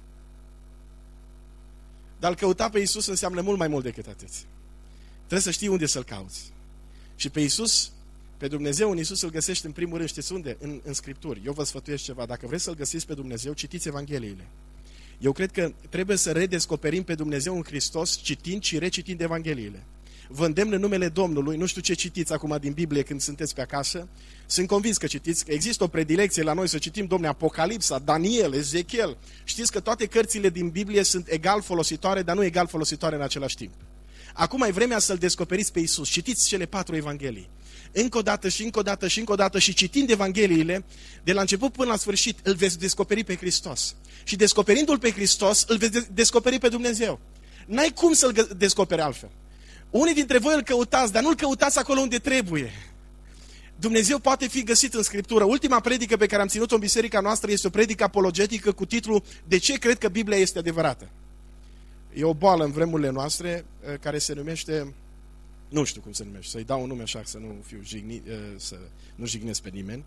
Speaker 1: Dar îl căuta pe Iisus înseamnă mult mai mult decât atât. Trebuie să știi unde să-L cauți. Și pe Iisus, pe Dumnezeu în Iisus îl găsești în primul rând, știți unde? În Scripturi. Eu vă sfătuiesc ceva, dacă vreți să-L găsiți pe Dumnezeu, citiți Evangheliile. Eu cred că trebuie să redescoperim pe Dumnezeu în Hristos, citind și recitind Evangheliile. Vă îndemn în numele Domnului, nu știu ce citiți acum din Biblie când sunteți pe acasă, sunt convins că citiți, că există o predilecție la noi să citim, Domne, Apocalipsa, Daniel, Ezechiel. Știți că toate cărțile din Biblie sunt egal folositoare, dar nu egal folositoare în același timp. Acum e vremea să-L descoperiți pe Iisus. Citiți cele 4 Evanghelii. Încă o dată și încă o dată și încă o dată și citind Evangheliile, de la început până la sfârșit, îl veți descoperi pe Hristos. Și descoperindu-L pe Hristos, îl veți descoperi pe Dumnezeu. N-ai cum să-L descoperi altfel. Unii dintre voi îl căutați, dar nu-L căutați acolo unde trebuie. Dumnezeu poate fi găsit în Scriptură. Ultima predică pe care am ținut-o în biserica noastră este o predică apologetică cu titlul De ce cred că Biblia este adevărată? E o boală în vremurile noastre care se numește, nu știu cum se numește, să-i dau un nume așa să nu fiu să nu jignesc pe nimeni.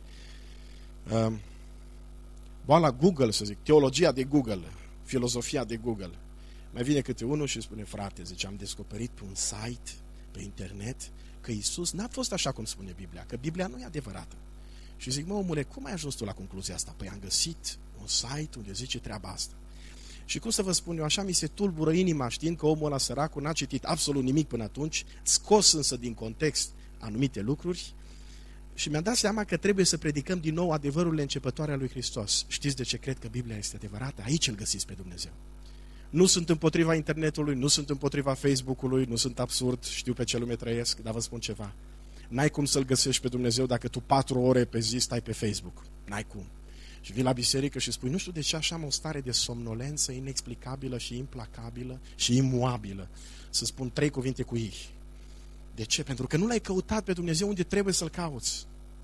Speaker 1: Boala Google, să zic, teologia de Google, filozofia de Google. Mai vine câte unul și spune, frate, zice, am descoperit pe un site, pe internet, că Iisus n-a fost așa cum spune Biblia, că Biblia nu e adevărată. Și zic, mă, omule, cum ai ajuns tu la concluzia asta? Păi am găsit un site unde zice treaba asta. Și cum să vă spun eu, așa mi se tulbură inima știind că omul ăla săracul n-a citit absolut nimic până atunci, scos însă din context anumite lucruri și mi-am dat seama că trebuie să predicăm din nou adevărurile începătoare ale lui Hristos. Știți de ce cred că Biblia este adevărată? Aici îl găsiți pe Dumnezeu. Nu sunt împotriva internetului, nu sunt împotriva Facebook-ului, nu sunt absurd, știu pe ce lume trăiesc, dar vă spun ceva. N-ai cum să-L găsești pe Dumnezeu dacă tu 4 ore pe zi stai pe Facebook. N-ai cum. Și vii la biserică și spui, nu știu de ce așa am o stare de somnolență inexplicabilă și implacabilă și imuabilă. Să spun 3 cuvinte cu ei. De ce? Pentru că nu L-ai căutat pe Dumnezeu unde trebuie să-L cauți.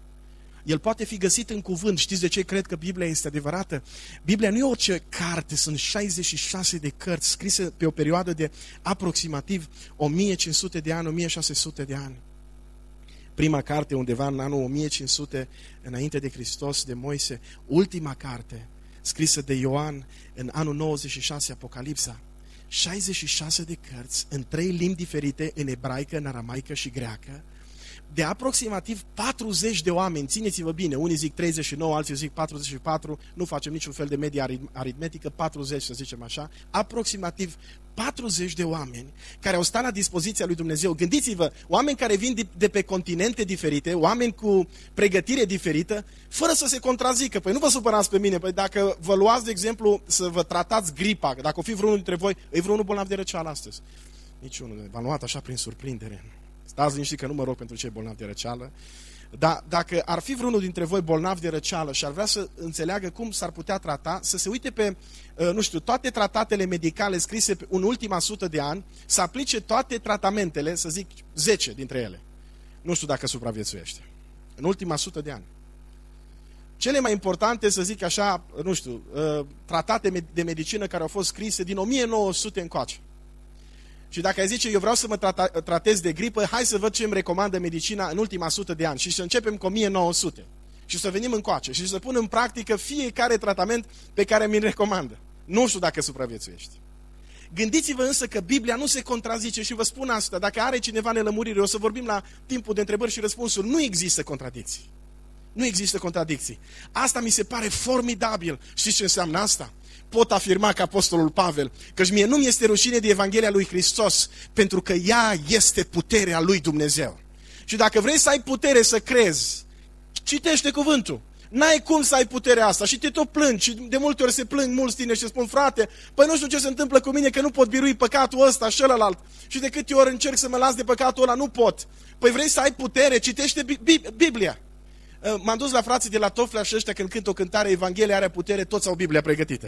Speaker 1: El poate fi găsit în cuvânt. Știți de ce cred că Biblia este adevărată? Biblia nu e orice carte, sunt 66 de cărți scrise pe o perioadă de aproximativ 1500 de ani, 1600 de ani. Prima carte undeva în anul 1500 înainte de Hristos, de Moise. Ultima carte scrisă de Ioan în anul 96, Apocalipsa. 66 de cărți în 3 limbi diferite, în ebraică, în aramaică și greacă, de aproximativ 40 de oameni, țineți-vă bine, unii zic 39, alții zic 44, nu facem niciun fel de medie aritmetică, 40 să zicem așa, aproximativ 40 de oameni care au stat la dispoziția lui Dumnezeu. Gândiți-vă, oameni care vin de pe continente diferite, oameni cu pregătire diferită, fără să se contrazică. Păi nu vă supărați pe mine, păi dacă vă luați, de exemplu, să vă tratați gripa, dacă o fi vreunul dintre voi, e vreunul bolnav de răceală astăzi? Niciunul, v-am luat așa prin surprindere. Stați liniștit că nu mă rog pentru cei bolnavi de răceală. Dar dacă ar fi vreunul dintre voi bolnav de răceală și ar vrea să înțeleagă cum s-ar putea trata, să se uite pe, nu știu, toate tratatele medicale scrise în ultima 100 de ani, să aplice toate tratamentele, să zic 10 dintre ele. Nu știu dacă supraviețuiește. În ultima 100 de ani. Cele mai importante, să zic așa, nu știu, tratate de medicină care au fost scrise din 1900 încoace. Și dacă ai zice, eu vreau să mă tratez de gripă, hai să văd ce îmi recomandă medicina în ultima 100 de ani și să începem cu 1900 și să venim încoace și să pun în practică fiecare tratament pe care mi-l recomandă. Nu știu dacă supraviețuiești. Gândiți-vă însă că Biblia nu se contrazice și vă spun asta, dacă are cineva nelămurire, o să vorbim la timpul de întrebări și răspunsuri, nu există contradicții. Nu există contradicții. Asta mi se pare formidabil. Știți ce înseamnă asta? Pot afirma ca apostolul Pavel, căci mie nu mi este rușine de Evanghelia lui Hristos, pentru că ea este puterea lui Dumnezeu. Și dacă vrei să ai putere să crezi, citește cuvântul. N-ai cum să ai puterea asta și te tot plângi și de multe ori se plâng mulți tineri și spun, frate, păi nu știu ce se întâmplă cu mine, că nu pot birui păcatul ăsta și ălălalt. Și de câte ori încerc să mă las de păcatul ăla, nu pot. Păi vrei să ai putere, citește Biblia. M-am dus la frații de la Tofla și ăștia când cânt o cântare, Evanghelia are putere, toți au Biblia pregătită.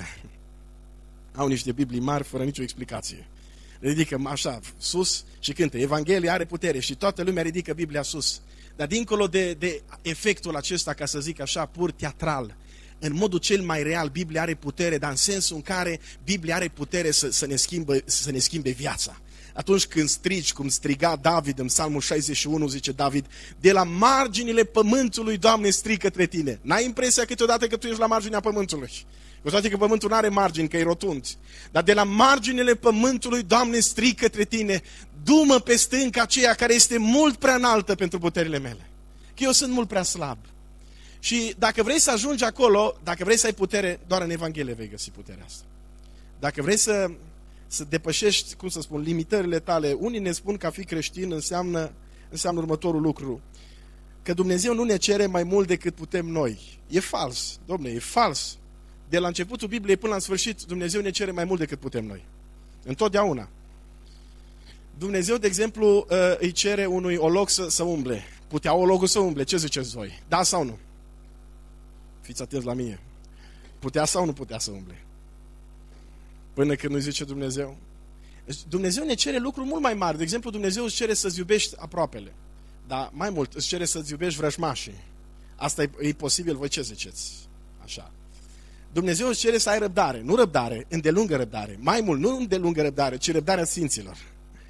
Speaker 1: Au niște Biblii mari fără nicio explicație. Ridică așa sus și cântă, Evanghelia are putere și toată lumea ridică Biblia sus. Dar dincolo de efectul acesta, ca să zic așa, pur teatral, în modul cel mai real, Biblia are putere, dar în sensul în care Biblia are putere să ne schimbe viața. Atunci când strigi, cum striga David în Psalmul 61, zice David, de la marginile pământului, Doamne, strig către tine. N-ai impresia câteodată că tu ești la marginea pământului? Cu toate că pământul nu are margini, că e rotund. Dar de la marginile pământului, Doamne, strig către tine, du-mă pe stânca aceea care este mult prea înaltă pentru puterile mele. Că eu sunt mult prea slab. Și dacă vrei să ajungi acolo, dacă vrei să ai putere, doar în Evanghelie vei găsi puterea asta. Dacă vrei să depășești, cum să spun, limitările tale, unii ne spun că a fi creștin înseamnă următorul lucru. Că Dumnezeu nu ne cere mai mult decât putem noi. E fals, dom'le, e fals. De la începutul Bibliei până la sfârșit, Dumnezeu ne cere mai mult decât putem noi. Întotdeauna. Dumnezeu, de exemplu, îi cere unui olog să umble. Putea ologul să umble? Ce ziceți voi? Da sau nu? Fiți atenți la mine. Putea sau nu putea să umble? Până când nu zice Dumnezeu. Dumnezeu ne cere lucruri mult mai mari. De exemplu, Dumnezeu îți cere să-ți iubești aproapele. Dar mai mult, îți cere să-ți iubești vrăjmașii. Asta e posibil, voi ce ziceți? Așa. Dumnezeu îți cere să ai răbdare. Nu răbdare, îndelungă răbdare. Mai mult, nu îndelungă răbdare, ci răbdarea sfinților.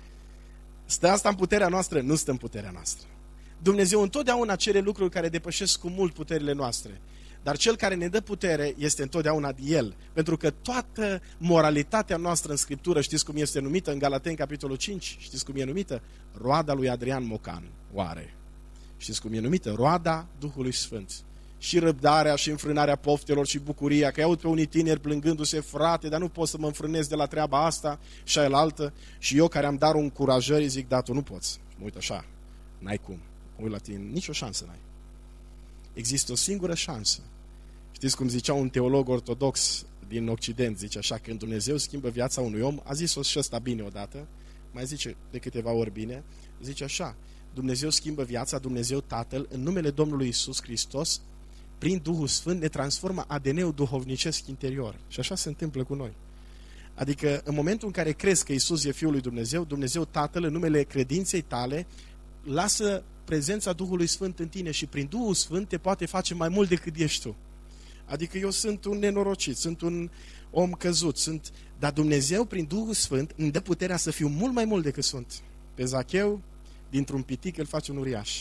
Speaker 1: Stă asta în puterea noastră? Nu stă în puterea noastră. Dumnezeu întotdeauna cere lucruri care depășesc cu mult puterile noastre. Dar cel care ne dă putere este întotdeauna El. Pentru că toată moralitatea noastră în Scriptură, știți cum este numită în Galateni, capitolul 5? Știți cum e numită? Roada lui Adrian Mocan. Oare? Știți cum e numită? Roada Duhului Sfânt. Și răbdarea, și înfrânarea poftelor, și bucuria. Că aud pe unii tineri plângându-se, frate, dar nu pot să mă înfrânez de la treaba asta și aia altă. Și eu care am darul încurajării zic, da, tu nu poți. Mă uit așa, n-ai cum. Mă uit la tine, nicio șansă n-ai. Există o singură șansă. Știți cum zicea un teolog ortodox din Occident, zice așa, când Dumnezeu schimbă viața unui om, a zis-o și ăsta bine odată, mai zice de câteva ori bine, zice așa, Dumnezeu schimbă viața, Dumnezeu Tatăl, în numele Domnului Iisus Hristos, prin Duhul Sfânt ne transformă ADN-ul duhovnicesc interior. Și așa se întâmplă cu noi. Adică în momentul în care crezi că Iisus e Fiul lui Dumnezeu, Dumnezeu Tatăl, în numele credinței tale, lasă prezența Duhului Sfânt în tine și prin Duhul Sfânt te poate face mai mult decât ești tu. Adică eu sunt un nenorocit, sunt un om căzut, dar Dumnezeu prin Duhul Sfânt îmi dă puterea să fiu mult mai mult decât sunt. Pe Zacheu, dintr-un pitic, îl face un uriaș.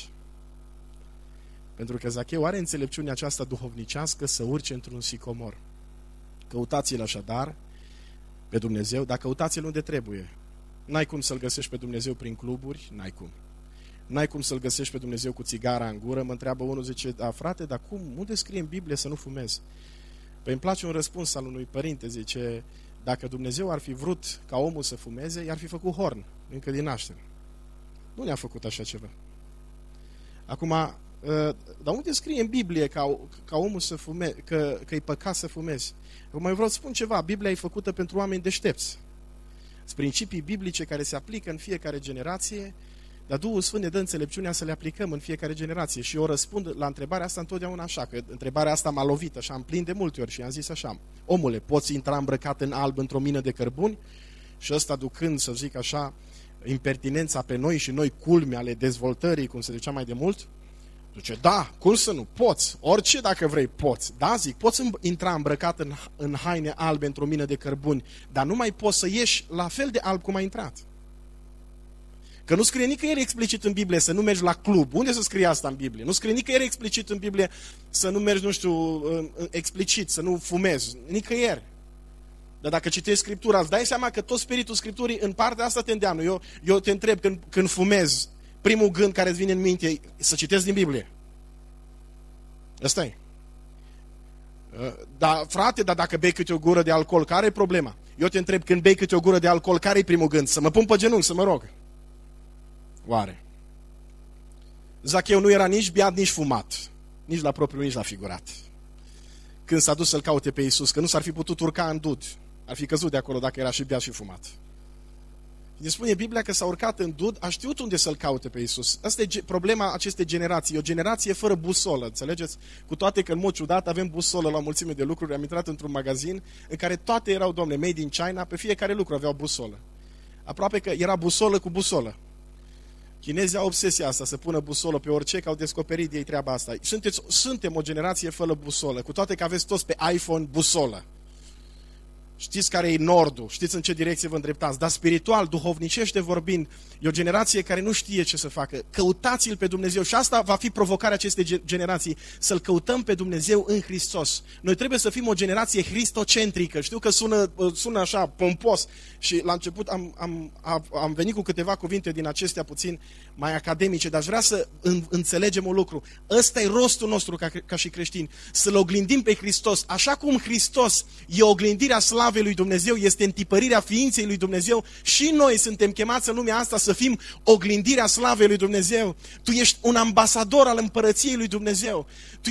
Speaker 1: Pentru că Zacheu are înțelepciunea aceasta duhovnicească să urce într-un sicomor. Căutați-l așadar pe Dumnezeu, dar căutați-l unde trebuie. N-ai cum să-L găsești pe Dumnezeu prin cluburi, n-ai cum. N-ai cum să-L găsești pe Dumnezeu cu țigara în gură. Mă întreabă unul, zice, da, frate, dar cum? Unde scrie în Biblie să nu fumezi? Păi îmi place un răspuns al unui părinte, zice, dacă Dumnezeu ar fi vrut ca omul să fumeze, i-ar fi făcut horn, încă din naștere. Nu ne-a făcut așa ceva. Acum, dar unde scrie în Biblie ca omul să fumeze, că e păcat să fumezi? Acum mai vreau să spun ceva, Biblia e făcută pentru oameni deștepți. Sunt principii biblice care se aplică în fiecare generație, dar Duhul Sfânt ne dă înțelepciunea să le aplicăm în fiecare generație. Și eu răspund la întrebarea asta întotdeauna așa, că întrebarea asta m-a lovit așa, am plin de multe ori și am zis așa, omule, poți intra îmbrăcat în alb într-o mină de cărbuni? Și ăsta ducând, să zic așa, impertinența pe noi și noi culme ale dezvoltării, cum se zicea mai de mult, zice, da, cum să nu, poți, orice dacă vrei, poți. Da, zic, poți intra îmbrăcat în haine albe într-o mină de cărbuni, dar nu mai poți să ieși la fel de alb cum ai intrat. Că nu scrie nicăieri explicit în Biblie să nu mergi la club. Unde să scrie asta în Biblie? Nu scrie nicăieri explicit în Biblie să nu mergi, nu știu, explicit, să nu fumezi. Nicăieri. Dar dacă citești Scriptura, îți dai seama că tot spiritul Scripturii în partea asta te îndeamnă. Eu te întreb, când fumezi, primul gând care îți vine în minte e să citesc din Biblie. Ăsta e. Da, frate, dar dacă bei câte o gură de alcool, care e problema? Eu te întreb, când bei câte o gură de alcool, care e primul gând? Să mă pun pe genunchi, să mă rog. Oare? Zacheu nu era nici beat, nici fumat. Nici la propriu, nici la figurat. Când s-a dus să-L caute pe Iisus, că nu s-ar fi putut urca în dud. Ar fi căzut de acolo dacă era și beat și fumat. Ne spune Biblia că s-a urcat în dud, a știut unde să-L caute pe Iisus. Asta e problema acestei generații. E o generație fără busolă, înțelegeți? Cu toate că în mod ciudat avem busolă la o mulțime de lucruri. Am intrat într-un magazin în care toate erau, Doamne, made in China, pe fiecare lucru aveau busolă. Aproape că era busolă cu busolă. Chinezii au obsesia asta, să pună busolă pe orice, că au descoperit ei treaba asta. Suntem o generație fără busolă, cu toate că aveți toți pe iPhone busolă. Știți care e nordul, știți în ce direcție vă îndreptați, dar spiritual, duhovnicește vorbind, e o generație care nu știe ce să facă. Căutați-L pe Dumnezeu și asta va fi provocarea acestei generații, să-L căutăm pe Dumnezeu în Hristos. Noi trebuie să fim o generație cristocentrică. Știu că sună așa pompos și la început am venit cu câteva cuvinte din acestea puțin mai academice, dar aș vrea să înțelegem un lucru. Ăsta e rostul nostru ca și creștini, să-L oglindim pe Hristos. Așa cum Hristos e oglindirea slavei lui Dumnezeu, este întipărirea ființei lui Dumnezeu, și noi suntem chemați în lumea asta să fim oglindirea slavei lui Dumnezeu. Tu ești un ambasador al împărăției lui Dumnezeu.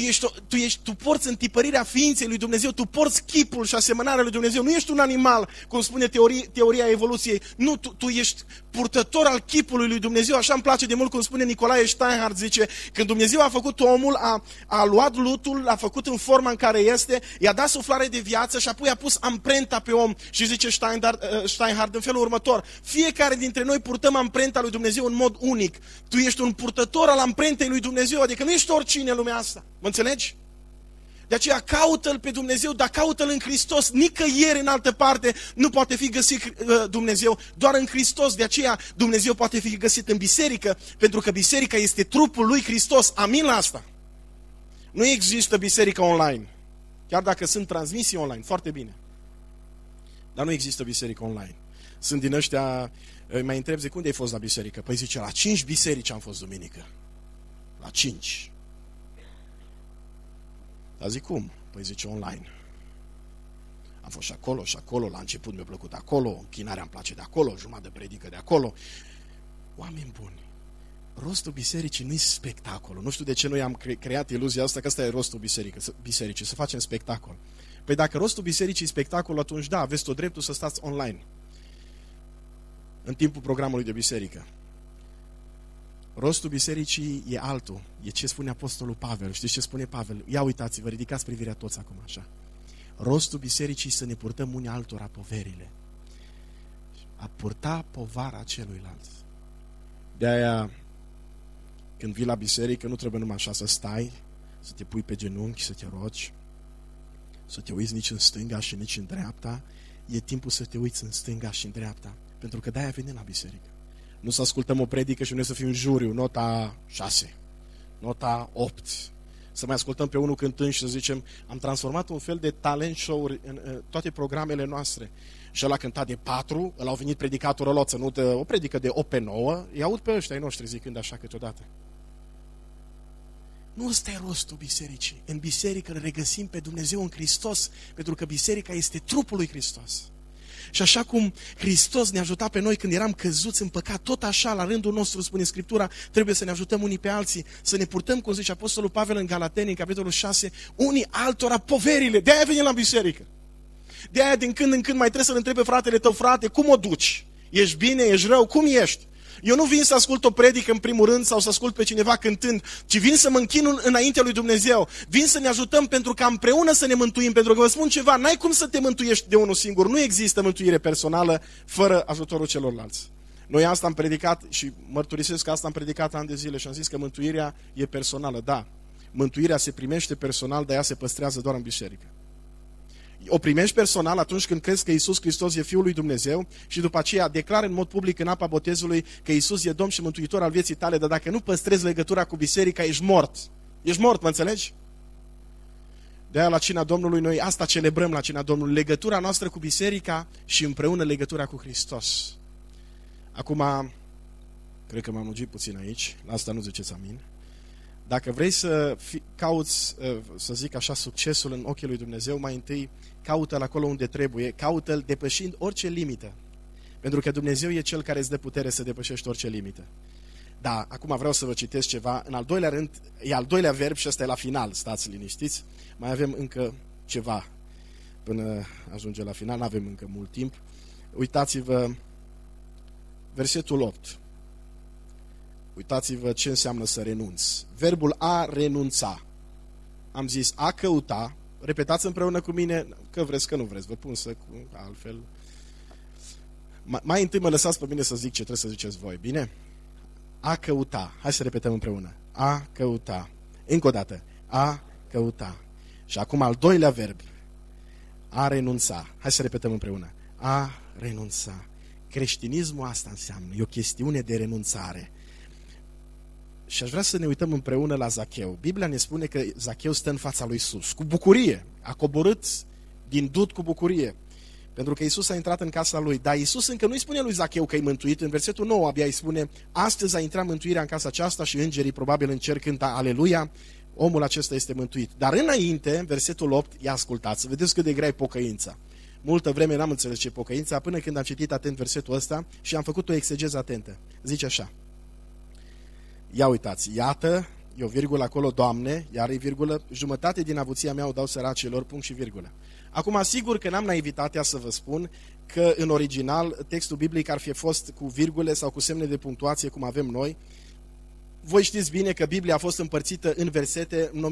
Speaker 1: Tu porți întipărirea ființei lui Dumnezeu, tu porți chipul și asemănarea lui Dumnezeu. Nu ești un animal, cum spune teoria evoluției. Nu, tu ești purtător al chipului lui Dumnezeu. Așa îmi place de mult cum spune Nicolae Steinhardt, zice, când Dumnezeu a făcut omul, a luat lutul, l-a făcut în forma în care este, i-a dat suflare de viață și apoi a pus amprenta pe om. Și zice Steinhardt în felul următor: fiecare dintre noi purtăm amprenta lui Dumnezeu în mod unic. Tu ești un purtător al amprentei lui Dumnezeu, adică nu ești oricine în lumea asta. Mă înțelegi? De aceea caută-L pe Dumnezeu, dar caută-L în Hristos. Nicăieri în altă parte nu poate fi găsit Dumnezeu, doar în Hristos. De aceea Dumnezeu poate fi găsit în biserică, pentru că biserica este trupul lui Hristos. Amin la asta? Nu există biserică online. Chiar dacă sunt transmisii online, foarte bine. Dar nu există biserică online. Sunt din ăștia, mai întreb, zic, unde ai fost la biserică? Păi zice, la 5 biserici am fost duminică. La 5. Dar zic, cum? Păi zice, online. Am fost și acolo, la început mi-a plăcut acolo, închinarea îmi place de acolo, jumătate de predică de acolo. Oameni buni, rostul bisericii nu e spectacol. Nu știu de ce noi am creat iluzia asta că ăsta e rostul bisericii, să facem spectacol. Păi dacă rostul bisericii e spectacol, atunci da, aveți tot dreptul să stați online în timpul programului de biserică. Rostul bisericii e altul. E ce spune Apostolul Pavel. Știți ce spune Pavel? Ia uitați-vă, ridicați privirea toți acum așa. Rostul bisericii să ne purtăm unii altora poverile. A purta povara celuilalt. De-aia, când vii la biserică, nu trebuie numai așa să stai, să te pui pe genunchi, să te rogi, să te uiți nici în stânga și nici în dreapta. E timpul să te uiți în stânga și în dreapta. Pentru că de-aia venim la biserică. Nu să ascultăm o predică și noi să fim juriu, nota 6, nota 8. Să mai ascultăm pe unul cântând și să zicem, am transformat un fel de talent show-uri în toate programele noastre. Și ăla cânta de 4, ăla au venit predicatorul ăla, ținut o predică de 8 pe 9, îi aud pe ăștia ai noștri zicând așa câteodată. Nu ăsta e rostul bisericii. În biserică îl regăsim pe Dumnezeu în Hristos, pentru că biserica este trupul lui Hristos. Și așa cum Hristos ne ajuta pe noi când eram căzuți în păcat, tot așa, la rândul nostru, spune Scriptura, trebuie să ne ajutăm unii pe alții, să ne purtăm, cum zice Apostolul Pavel în Galateni, în capitolul 6, unii altora poverile. De-aia venim la biserică. De-aia din când în când mai trebuie să-l întrebi pe fratele tău, frate, cum o duci? Ești bine, ești rău, cum ești? Eu nu vin să ascult o predică în primul rând sau să ascult pe cineva cântând, ci vin să mă închin înaintea lui Dumnezeu. Vin să ne ajutăm pentru ca împreună să ne mântuim. Pentru că vă spun ceva, n-ai cum să te mântuiești de unul singur. Nu există mântuire personală fără ajutorul celorlalți. Noi asta am predicat și mărturisesc că asta am predicat ani de zile și am zis că mântuirea e personală. Da, mântuirea se primește personal, dar ea se păstrează doar în biserică. o primești personal atunci când crezi că Iisus Hristos e Fiul lui Dumnezeu și după aceea declară în mod public în apa botezului că Iisus e Domn și Mântuitor al vieții tale, dar dacă nu păstrezi legătura cu biserica, ești mort. Ești mort, mă înțelegi? De-aia la cina Domnului noi asta celebrăm la cina Domnului, legătura noastră cu biserica și împreună legătura cu Hristos. Acum, cred că m-am lungit puțin aici, la asta nu ziceți amin. Dacă vrei să cauți, să zic așa, succesul în ochii lui Dumnezeu, mai întâi caută-l acolo unde trebuie, caută-l depășind orice limită. Pentru că Dumnezeu e Cel care îți dă putere să depășești orice limită. Da, acum vreau să vă citesc ceva. În al doilea rând, e al doilea verb și ăsta e la final, stați liniștiți. Mai avem încă ceva până ajunge la final, nu avem încă mult timp. Uitați-vă, versetul 8. Uitați-vă ce înseamnă să renunți. Verbul a renunța. Am zis a căuta. Repetați împreună cu mine, că vreți, că nu vreți. Vă pun să altfel. Mai întâi mă lăsați pe mine să zic ce trebuie să ziceți voi. Bine? A căuta. Hai să repetăm împreună. A căuta. Încă o dată. A căuta. Și acum al doilea verb. A renunța. Hai să repetăm împreună. A renunța. Creștinismul asta înseamnă. E o chestiune de renunțare. Și aș vrea să ne uităm împreună la Zacheu. Biblia ne spune că Zacheu stă în fața lui Iisus, cu bucurie. A coborât din dud cu bucurie. Pentru că Iisus a intrat în casa lui. Dar Iisus încă nu-i spune lui Zacheu că e mântuit. În versetul 9 abia îi spune, astăzi a intrat mântuirea în casa aceasta și îngerii probabil în cer cântă aleluia. Omul acesta este mântuit. Dar înainte, în versetul 8, ia ascultați, să vedeți cât de grea e pocăința. Multă vreme n-am înțeles ce e pocăința, până când am citit atent versetul ăsta și am făcut o exegeză atentă. Zice așa. Ia uitați, iată, e o virgulă acolo, Doamne, iar e virgulă, jumătate din avuția mea o dau săracilor, punct și virgulă. Acum, asigur că n-am naivitatea să vă spun că în original textul biblic ar fi fost cu virgule sau cu semne de punctuație, cum avem noi. Voi știți bine că Biblia a fost împărțită în versete în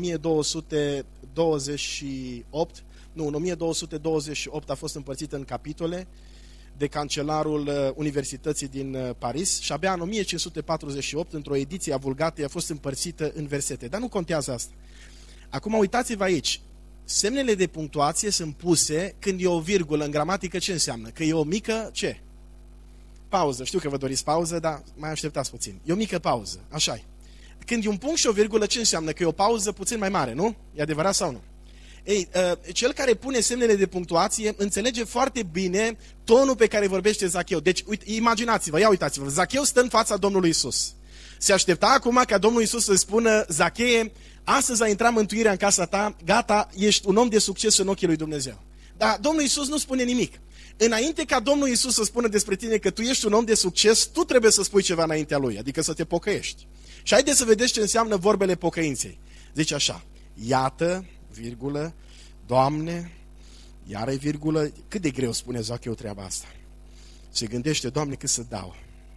Speaker 1: 1228, nu, în 1228 a fost împărțită în capitole de cancelarul Universității din Paris și abia în 1548, într-o ediție a Vulgatei, a fost împărțită în versete. Dar nu contează asta. Acum uitați-vă aici. Semnele de punctuație sunt puse când e o virgulă în gramatică. Ce înseamnă? Că e o mică, ce? Pauză. Știu că vă doriți pauză, dar mai așteptați puțin. E o mică pauză. Așa-i. Când e un punct și o virgulă, ce înseamnă? Că e o pauză puțin mai mare, nu? E adevărat sau nu? Ei, cel care pune semnele de punctuație înțelege foarte bine tonul pe care vorbește Zacheu. Deci, imaginați-vă, ia uitați-vă, Zacheu stă în fața Domnului Iisus. Se aștepta acum ca Domnul Iisus să spună, Zacheie, astăzi a intrat mântuirea în casa ta, gata, ești un om de succes în ochii lui Dumnezeu. Dar Domnul Iisus nu spune nimic. Înainte ca Domnul Iisus să spună despre tine că tu ești un om de succes, tu trebuie să spui ceva înaintea lui, adică să te pocăiești. Și haideți să vedeți ce înseamnă vorbele pocăinței. Zice așa, iată, virgulă, Doamne, iară virgulă, cât de greu spune Zacheu treaba asta. Se gândește, Doamne, cât să dau?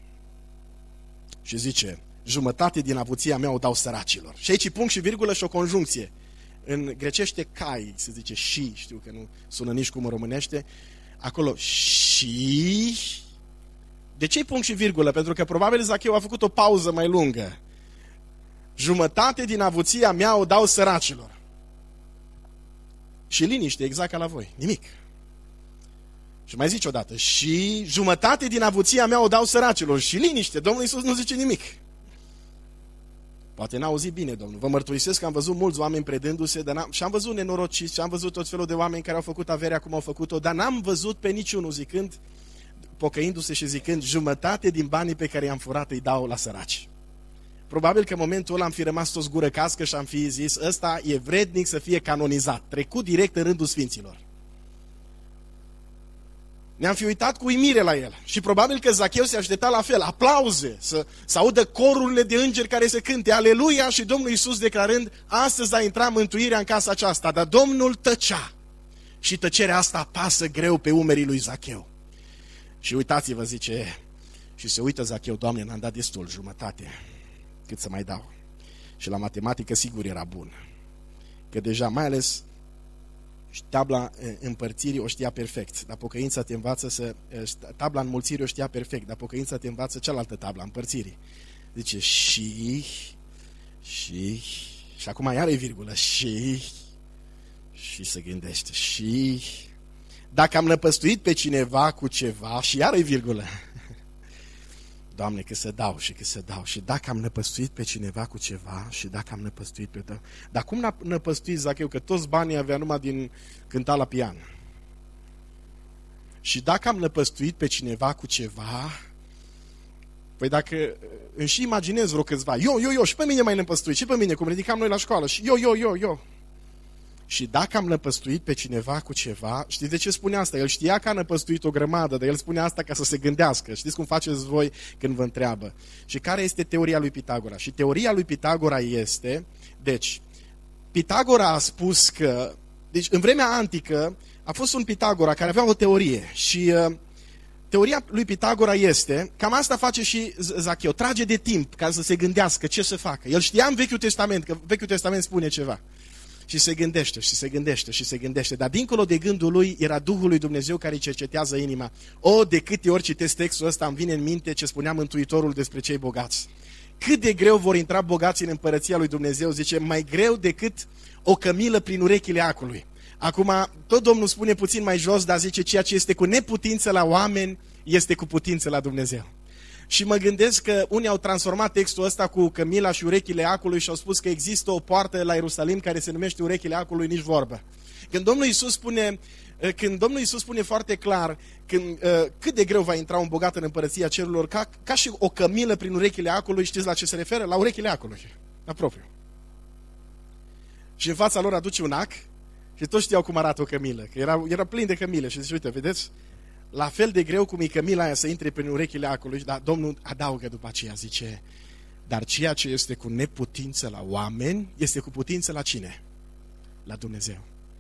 Speaker 1: Și zice, jumătate din avuția mea o dau săracilor. Și aici punct și virgulă și o conjuncție. În grecește cai, se zice și, știu că nu sună nici cum în românește, acolo și... De ce punct și virgulă? Pentru că probabil Zacheu a făcut o pauză mai lungă. Jumătate din avuția mea o dau săracilor. Și liniște, exact ca la voi. Nimic. Și mai zice odată. Și jumătate din avuția mea o dau săracilor. Și liniște. Domnul Iisus nu zice nimic. Poate n-a auzit bine, Domnul. Vă mărturisesc că am văzut mulți oameni predându-se și am văzut nenorociți și am văzut tot felul de oameni care au făcut averea cum au făcut-o, dar n-am văzut pe niciunul zicând, pocăindu-se și zicând, jumătate din banii pe care i-am furat îi dau la săraci. Probabil că în momentul ăla am fi rămas toți gură cască și am fi zis, ăsta e vrednic să fie canonizat, trecut direct în rândul sfinților. Ne-am fi uitat cu uimire la el. Și probabil că Zacheu se aștepta la fel, aplauze, să audă corurile de îngeri care se cânte, aleluia, și Domnul Iisus declarând, astăzi a intrat mântuirea în casa aceasta. Dar Domnul tăcea. Și tăcerea asta apasă greu pe umerii lui Zacheu. Și uitați-vă, zice, și se uită Zacheu, Doamne, n-am dat destul, jumătate, cât să mai dau. Și la matematică sigur era bun. Că deja, mai ales, tabla împărțirii o știa perfect, dar pocăința te învață tabla înmulțirii o știa perfect, dar pocăința te învață cealaltă tabla, împărțirii. Zice și acum iară e virgulă, și Și se gândește. Și dacă am năpăstuit pe cineva cu ceva, și iară-i virgulă. Doamne, că să dau și că să dau. Și dacă am năpăstuit pe cineva cu ceva, și dacă am năpăstuit pe... Dar cum n-a năpăstuit Zacheu? Că toți banii avea numai din cânta la pian. Și dacă am năpăstuit pe cineva cu ceva... Păi dacă îmi și imaginez vreo câțiva, eu, și pe mine mai năpăstuit, și pe mine, cum ridicam noi la școală, și eu. Și dacă am năpăstuit pe cineva cu ceva, știți de ce spune asta? El știa că a năpăstuit o grămadă, dar el spune asta ca să se gândească. Știți cum faceți voi când vă întreabă? Și care este teoria lui Pitagora? Și teoria lui Pitagora este, deci, Pitagora a spus că, deci în vremea antică a fost un Pitagora care avea o teorie și... Teoria lui Pitagora este, cam asta face și Zacheu, trage de timp ca să se gândească ce să facă. El știa în Vechiul Testament, că Vechiul Testament spune ceva. Și se gândește, și se gândește, și se gândește. Dar dincolo de gândul lui era Duhul lui Dumnezeu care îi cercetează inima. De câte ori citesc textul ăsta îmi vine în minte ce spunea Mântuitorul despre cei bogați. Cât de greu vor intra bogații în împărăția lui Dumnezeu, zice, mai greu decât o cămilă prin urechile acului. Acum, tot Domnul spune puțin mai jos, dar zice, ceea ce este cu neputință la oameni, este cu putință la Dumnezeu. Și mă gândesc că unii au transformat textul ăsta cu cămila și urechile acului și au spus că există o poartă la Ierusalim care se numește urechile acului, nici vorbă. Când Domnul Iisus spune foarte clar cât de greu va intra un bogat în împărăția cerurilor, ca și o cămilă prin urechile acului, știți la ce se referă? La urechile acului, la propriu. Și în fața lor aduce un ac și toți știau cum arată o cămilă, că era plin de cămile și zice, uite, vedeți? La fel de greu cum e cămila aia să intre prin urechile acului, dar Domnul adaugă după aceea, zice, dar ceea ce este cu neputință la oameni, este cu putință la cine? La Dumnezeu.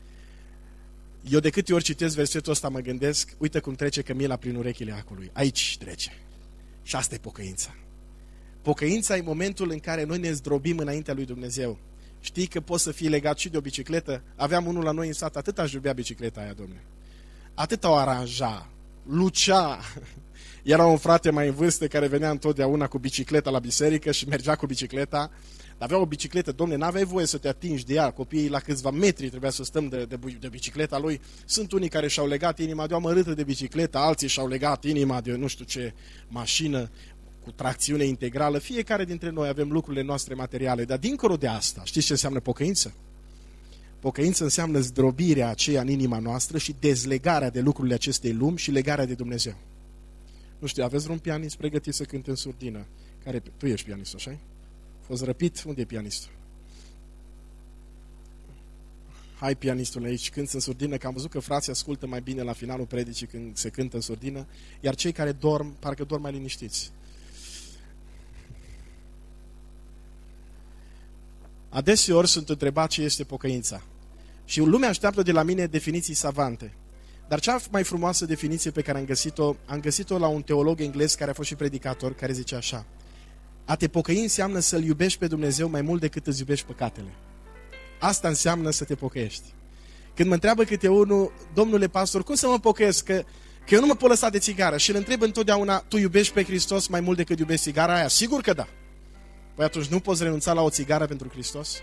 Speaker 1: Eu de câte ori citesc versetul ăsta mă gândesc, uite cum trece cămila prin urechile acului. Aici trece. Și asta e pocăința. Pocăința e momentul în care noi ne zdrobim înaintea lui Dumnezeu. Știi că poți să fii legat și de o bicicletă? Aveam unul la noi în sat, atât aș iubea bicicleta aia, domne. Atât o aranja, lucea. Era un frate mai în vârstă care venea întotdeauna cu bicicleta la biserică și mergea cu bicicleta. Avea o bicicletă, domne, n-aveai voie să te atingi de ea. Copiii la câțiva metri trebuia să stăm de bicicleta lui. Sunt unii care și-au legat inima de o amărâtă de bicicletă, alții și-au legat inima de nu știu ce mașină cu tracțiune integrală. Fiecare dintre noi avem lucrurile noastre materiale, dar dincolo de asta, știți ce înseamnă pocăință? Pocăință înseamnă zdrobirea aceea în inima noastră și dezlegarea de lucrurile acestei lumi și legarea de Dumnezeu. Nu știu, aveți vreun pianist pregătit să cânte în surdină? Tu ești pianistul, așa-i? Fost răpit? Unde e pianistul? Hai pianistul aici, cânți în surdină, că am văzut că frații ascultă mai bine la finalul predicii când se cântă în surdină, iar cei care dorm, parcă dorm mai liniștiți. Adeseori sunt întrebat ce este pocăința. Și lumea așteaptă de la mine definiții savante. Dar cea mai frumoasă definiție pe care am găsit-o la un teolog englez care a fost și predicator, care zice așa: a te pocăi înseamnă să-L iubești pe Dumnezeu mai mult decât îți iubești păcatele. Asta înseamnă să te pocăiești. Când mă întreabă câte unul, domnule pastor, cum să mă pocăiesc? Că eu nu mă pot lăsa de țigară. Și îl întreb întotdeauna, tu iubești pe Hristos mai mult decât iubești țigara aia? Sigur că da. Păi atunci nu poți renunța la o țigară pentru Hristos?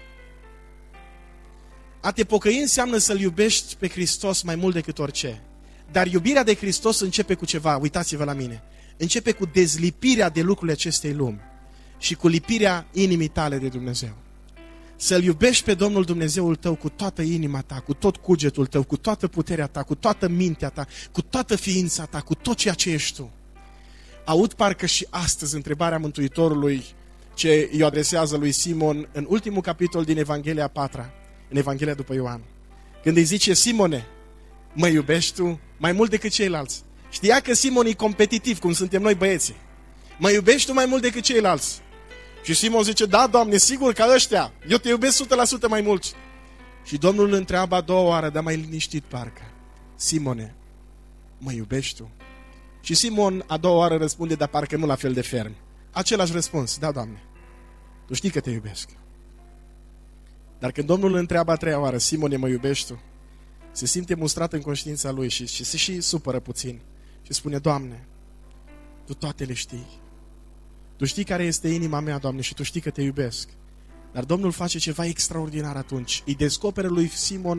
Speaker 1: A te pocăi înseamnă să-L iubești pe Hristos mai mult decât orice. Dar iubirea de Hristos începe cu ceva, uitați-vă la mine. Începe cu dezlipirea de lucrurile acestei lumi și cu lipirea inimii tale de Dumnezeu. Să-L iubești pe Domnul Dumnezeul tău cu toată inima ta, cu tot cugetul tău, cu toată puterea ta, cu toată mintea ta, cu toată ființa ta, cu tot ceea ce ești tu. Aud parcă și astăzi întrebarea Mântuitorului ce îi adresează lui Simon în ultimul capitol din Evanghelia 4, în Evanghelia după Ioan. Când îi zice, Simone, mă iubești tu mai mult decât ceilalți? Știa că Simon e competitiv, cum suntem noi băieții. Mă iubești tu mai mult decât ceilalți? Și Simon zice, da, Doamne, sigur ca ăștia, eu te iubesc 100% mai mult. Și Domnul îl întreabă a doua oară, dar mai liniștit parcă, Simone, mă iubești tu? Și Simon a doua oară răspunde, dar parcă nu la fel de ferm. Același răspuns, da, Doamne, tu știi că te iubesc. Dar când Domnul îl întreabă a treia oară, Simone, mă iubești tu? Se simte mustrat în conștiința lui și se și supără puțin. Și spune, Doamne, tu toate le știi. Tu știi care este inima mea, Doamne, și tu știi că te iubesc. Dar Domnul face ceva extraordinar atunci. Îi descoperă lui Simon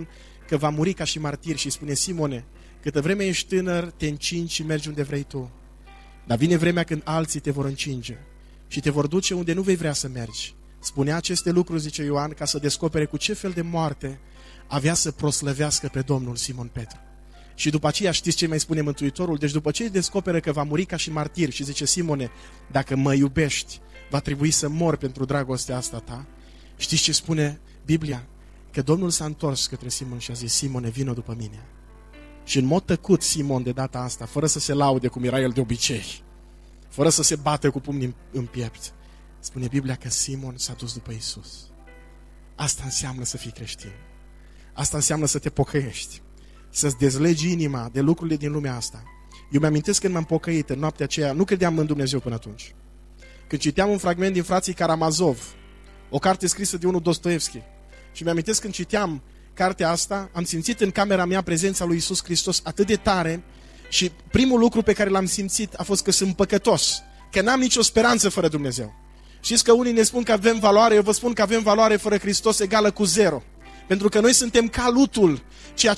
Speaker 1: că va muri ca și martir și spune: Simone, câtă vreme ești tânăr, te încingi și mergi unde vrei tu. Dar vine vremea când alții te vor încinge și te vor duce unde nu vei vrea să mergi. Spunea aceste lucruri, zice Ioan, ca să descopere cu ce fel de moarte avea să proslăvească pe Domnul Simon Petru. Și după aceea știți ce mai spune Mântuitorul? Deci după ce descoperă că va muri ca și martir și zice: Simone, dacă mă iubești, va trebui să mor pentru dragostea asta ta. Știți ce spune Biblia? Că Domnul s-a întors către Simon și a zis: Simone, vino după mine. Și în mod tăcut Simon de data asta, fără să se laude cum era el de obicei, fără să se bată cu pumnii în piept, spune Biblia că Simon s-a dus după Iisus. Asta înseamnă să fii creștin. Asta înseamnă să te pocăiești, să-ți dezlegi inima de lucrurile din lumea asta. Eu mi-amintesc când m-am pocăit în noaptea aceea, nu credeam în Dumnezeu până atunci. Când citeam un fragment din Frații Karamazov, o carte scrisă de unul Dostoevski, și mi-amintesc când citeam cartea asta, am simțit în camera mea prezența lui Iisus Hristos atât de tare și primul lucru pe care l-am simțit a fost că sunt păcătos, că n-am nicio speranță fără Dumnezeu. Știți că unii ne spun că avem valoare, eu vă spun că avem valoare fără Hristos egală cu zero. Pentru că noi suntem ca lutul, ceea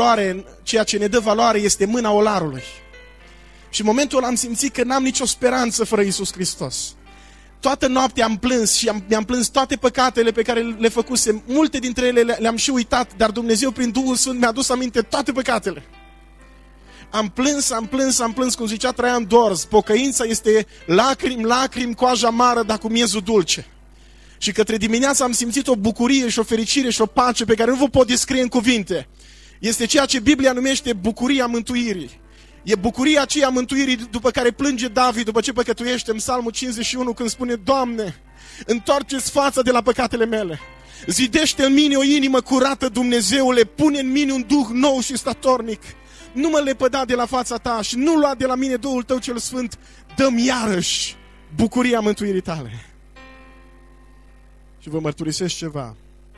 Speaker 1: ce ne dă valoare este mâna olarului. Și în momentul ăla am simțit că n-am nicio speranță fără Iisus Hristos. Toată noaptea am plâns și mi-am plâns toate păcatele pe care le făcusem. Multe dintre ele le-am și uitat, dar Dumnezeu prin Duhul Sfânt mi-a adus aminte toate păcatele. Am plâns, cum zicea Traian Dors, pocăința este lacrimi, coaja amară, dar cu miezul dulce. Și către dimineața am simțit o bucurie și o fericire și o pace pe care nu vă pot descrie în cuvinte. Este ceea ce Biblia numește bucuria mântuirii. E bucuria aceea mântuirii după care plânge David după ce păcătuiește în Psalmul 51 când spune: Doamne, întoarce-ți fața de la păcatele mele. Zidește în mine o inimă curată, Dumnezeule, pune în mine un duh nou și statornic. Nu mă lepăda de la fața ta și nu lua de la mine Duhul tău cel sfânt. Dă-mi iarăși bucuria mântuirii tale. Și vă mărturisesc ceva.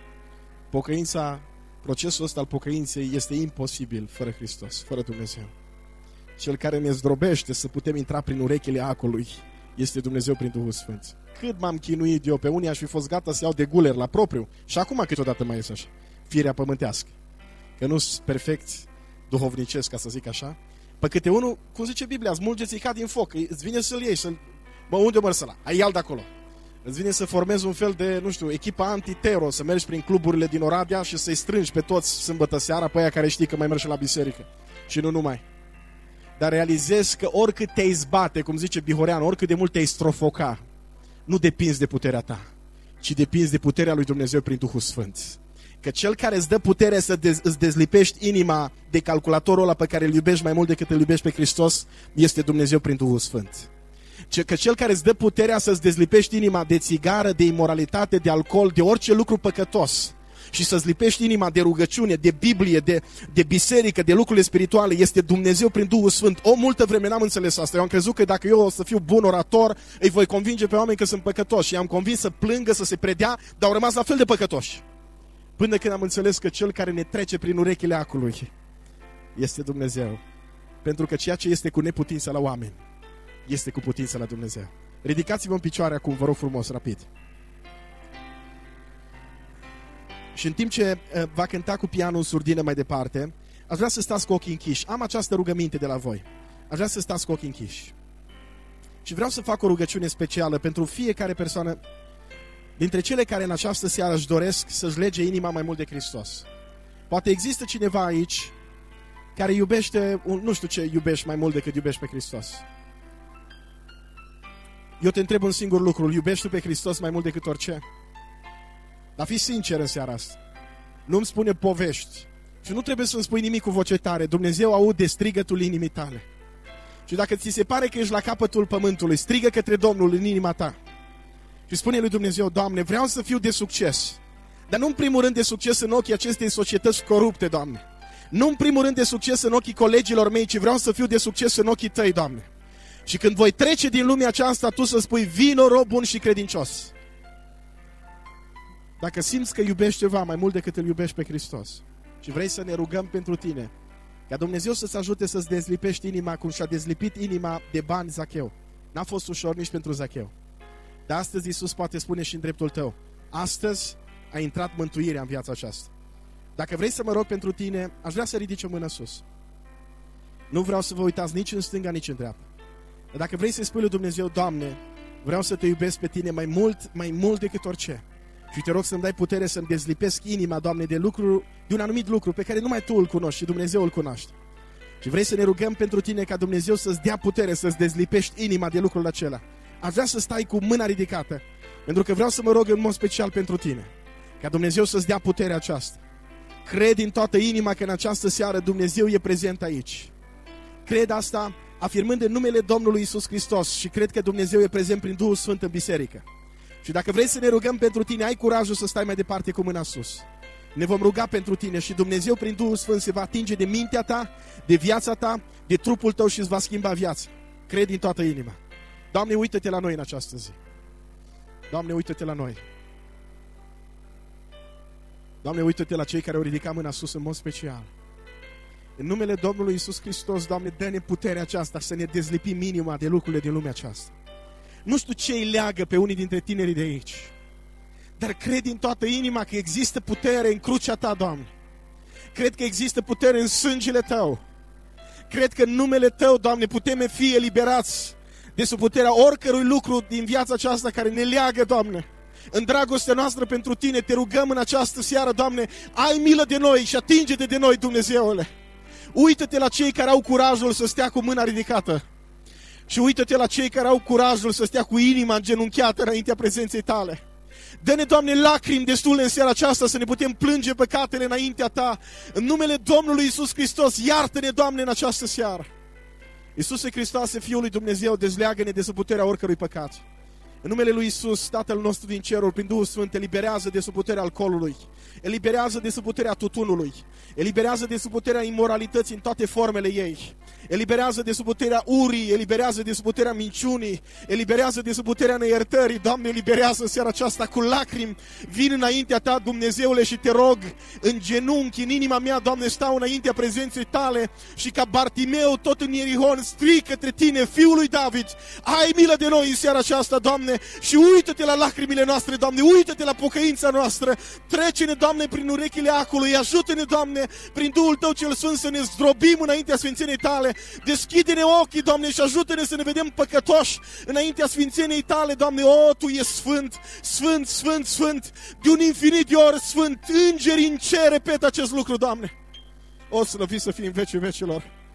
Speaker 1: Procesul ăsta al pocăinței este imposibil fără Hristos, fără Dumnezeu. Cel care ne zdrobește să putem intra prin urechile acului este Dumnezeu prin Duhul Sfânt. Cât m-am chinuit eu, pe unii aș fi fost gata să iau de guler la propriu. Și acum câteodată mai este așa, firea pământească. Că nu sunt perfect duhovnicesc, ca să zic așa. Pe câte unul, cum zice Biblia, smulgeți-i ca din foc, îți vine să-l iei, Bă, unde mă ăla? Ai ia-l de acolo. Îți vine să formezi un fel de, echipa antitero, să mergi prin cluburile din Oradea și să-i strângi pe toți sâmbătă seara, pe aia care știi că mai mergi la biserică. Și nu numai. Dar realizezi că oricât te-ai zbate, cum zice Bihorean, oricât de mult te-ai strofoca, nu depinzi de puterea ta, ci depinzi de puterea lui Dumnezeu prin Duhul Sfânt. Că cel care îți dă puterea să îți dezlipești inima de calculatorul ăla pe care îl iubești mai mult decât îl iubești pe Hristos, este Dumnezeu prin Duhul Sfânt. Că cel care îți dă puterea să-ți dezlipești inima de țigară, de imoralitate, de alcool, de orice lucru păcătos și să-ți lipești inima de rugăciune, de Biblie, de biserică, de lucrurile spirituale, este Dumnezeu prin Duhul Sfânt. O multă vreme n-am înțeles asta. Eu am crezut că dacă eu o să fiu bun orator, îi voi convinge pe oameni că sunt păcătoși. Și i-am convins să plângă, să se predea, dar au rămas la fel de păcătoși. Până când am înțeles că cel care ne trece prin urechile acului este Dumnezeu. Pentru că ceea ce este cu neputință la oameni este cu putință la Dumnezeu. Ridicați-vă în picioare acum, vă rog frumos, rapid. Și în timp ce va cânta cu pianul în surdină mai departe, aș vrea să stați cu ochii închiși. Am această rugăminte de la voi. Aș vrea să stați cu ochii închiși. Și vreau să fac o rugăciune specială pentru fiecare persoană dintre cele care în această seară își doresc să-și lege inima mai mult de Hristos. Poate există cineva aici care iubește, nu știu ce iubești mai mult decât iubești pe Hristos. Eu te întreb un singur lucru, îl iubești tu pe Hristos mai mult decât orice? Dar fii sincer în seara asta. Nu-mi spune povești. Și nu trebuie să-mi spui nimic cu voce tare. Dumnezeu aude strigătul inimii tale. Și dacă ți se pare că ești la capătul pământului, strigă către Domnul în inima ta. Și spune lui Dumnezeu: Doamne, vreau să fiu de succes. Dar nu în primul rând de succes în ochii acestei societăți corupte, Doamne. Nu în primul rând de succes în ochii colegilor mei, ci vreau să fiu de succes în ochii Tăi, Doamne. Și când voi trece din lumea aceasta, Tu să spui: vino, rob bun și credincios. Dacă simți că iubești ceva mai mult decât îl iubești pe Hristos și vrei să ne rugăm pentru tine, ca Dumnezeu să-ți ajute să-ți dezlipești inima cum și-a dezlipit inima de bani Zacheu. N-a fost ușor nici pentru Zacheu. Dar astăzi Iisus poate spune și în dreptul tău: astăzi a intrat mântuirea în viața aceasta. Dacă vrei să mă rog pentru tine, aș vrea să ridici o mână sus. Nu vreau să vă uitați nici în stânga, nici în dreapta. Dar dacă vrei să-i spui lui Dumnezeu, Doamne, vreau să te iubesc pe tine mai mult decât orice. Și te rog să-mi dai putere să-mi dezlipesc inima, Doamne, de un anumit lucru pe care numai Tu îl cunoști și Dumnezeu îl cunoaște. Și vrei să ne rugăm pentru tine ca Dumnezeu să-ți dea putere să-ți dezlipești inima de lucrul acela. Aș vrea să stai cu mâna ridicată, pentru că vreau să mă rog în mod special pentru tine. Ca Dumnezeu să-ți dea puterea aceasta. Cred din toată inima că în această seară Dumnezeu e prezent aici. Cred asta afirmând în numele Domnului Iisus Hristos și cred că Dumnezeu e prezent prin Duhul Sfânt în biserică. Și dacă vrei să ne rugăm pentru tine, ai curajul să stai mai departe cu mâna sus. Ne vom ruga pentru tine și Dumnezeu prin Duhul Sfânt se va atinge de mintea ta, de viața ta, de trupul tău și îți va schimba viața. Cred din toată inima. Doamne, uită-te la noi în această zi. Doamne, uită-te la noi. Doamne, uită-te la cei care au ridicat mâna sus în mod special. În numele Domnului Iisus Hristos, Doamne, dă-ne puterea aceasta să ne dezlipim inima de lucrurile din lumea aceasta. Nu știu ce îi leagă pe unii dintre tinerii de aici, dar cred din toată inima că există putere în crucea Ta, Doamne. Cred că există putere în sângele Tău. Cred că în numele Tău, Doamne, putem fi eliberați de sub puterea oricărui lucru din viața aceasta care ne leagă, Doamne. În dragostea noastră pentru Tine, te rugăm în această seară, Doamne, ai milă de noi și atinge-te de noi, Dumnezeule. Uită-te la cei care au curajul să stea cu mâna ridicată. Și uită-te la cei care au curajul să stea cu inima îngenunchiată înaintea prezenței Tale. Dă-ne, Doamne, lacrimi destule în seara aceasta să ne putem plânge păcatele înaintea Ta. În numele Domnului Iisus Hristos, iartă-ne, Doamne, în această seară. Iisuse Hristoase, Fiul lui Dumnezeu, dezleagă-ne de sub puterea oricărui păcat. În numele lui Iisus, Tatăl nostru din ceruri, prin Duhul Sfânt, eliberează de sub puterea alcoolului, eliberează de sub puterea tutunului, eliberează de sub puterea imoralității în toate formele ei, eliberează de sub puterea urii, eliberează de sub puterea minciunii, eliberează de sub puterea neiertării. Doamne, eliberează în seara aceasta cu lacrimi. Vin înaintea Ta, Dumnezeule, și te rog, în genunchi, în inima mea, Doamne, stau înaintea prezenței Tale și ca Bartimeu, tot în Ierihon, strig către Tine, Fiul lui David, ai milă de noi în seara aceasta, Doamne, și uită-te la lacrimile noastre, Doamne, uită-te la pocăința noastră, trece-ne, Doamne, prin urechile acului, ajută-ne, Doamne, prin Duhul Tău cel Sfânt să ne zdrobim înaintea sfințeniei Tale, deschide-ne ochii, Doamne, și ajută-ne să ne vedem păcătoși înaintea sfințeniei Tale, Doamne. O, Tu ești Sfânt, Sfânt, Sfânt, Sfânt, de un infinit de ori Sfânt, îngerii în cer repetă acest lucru, Doamne. O, slăvit să fii în vecii vecilor.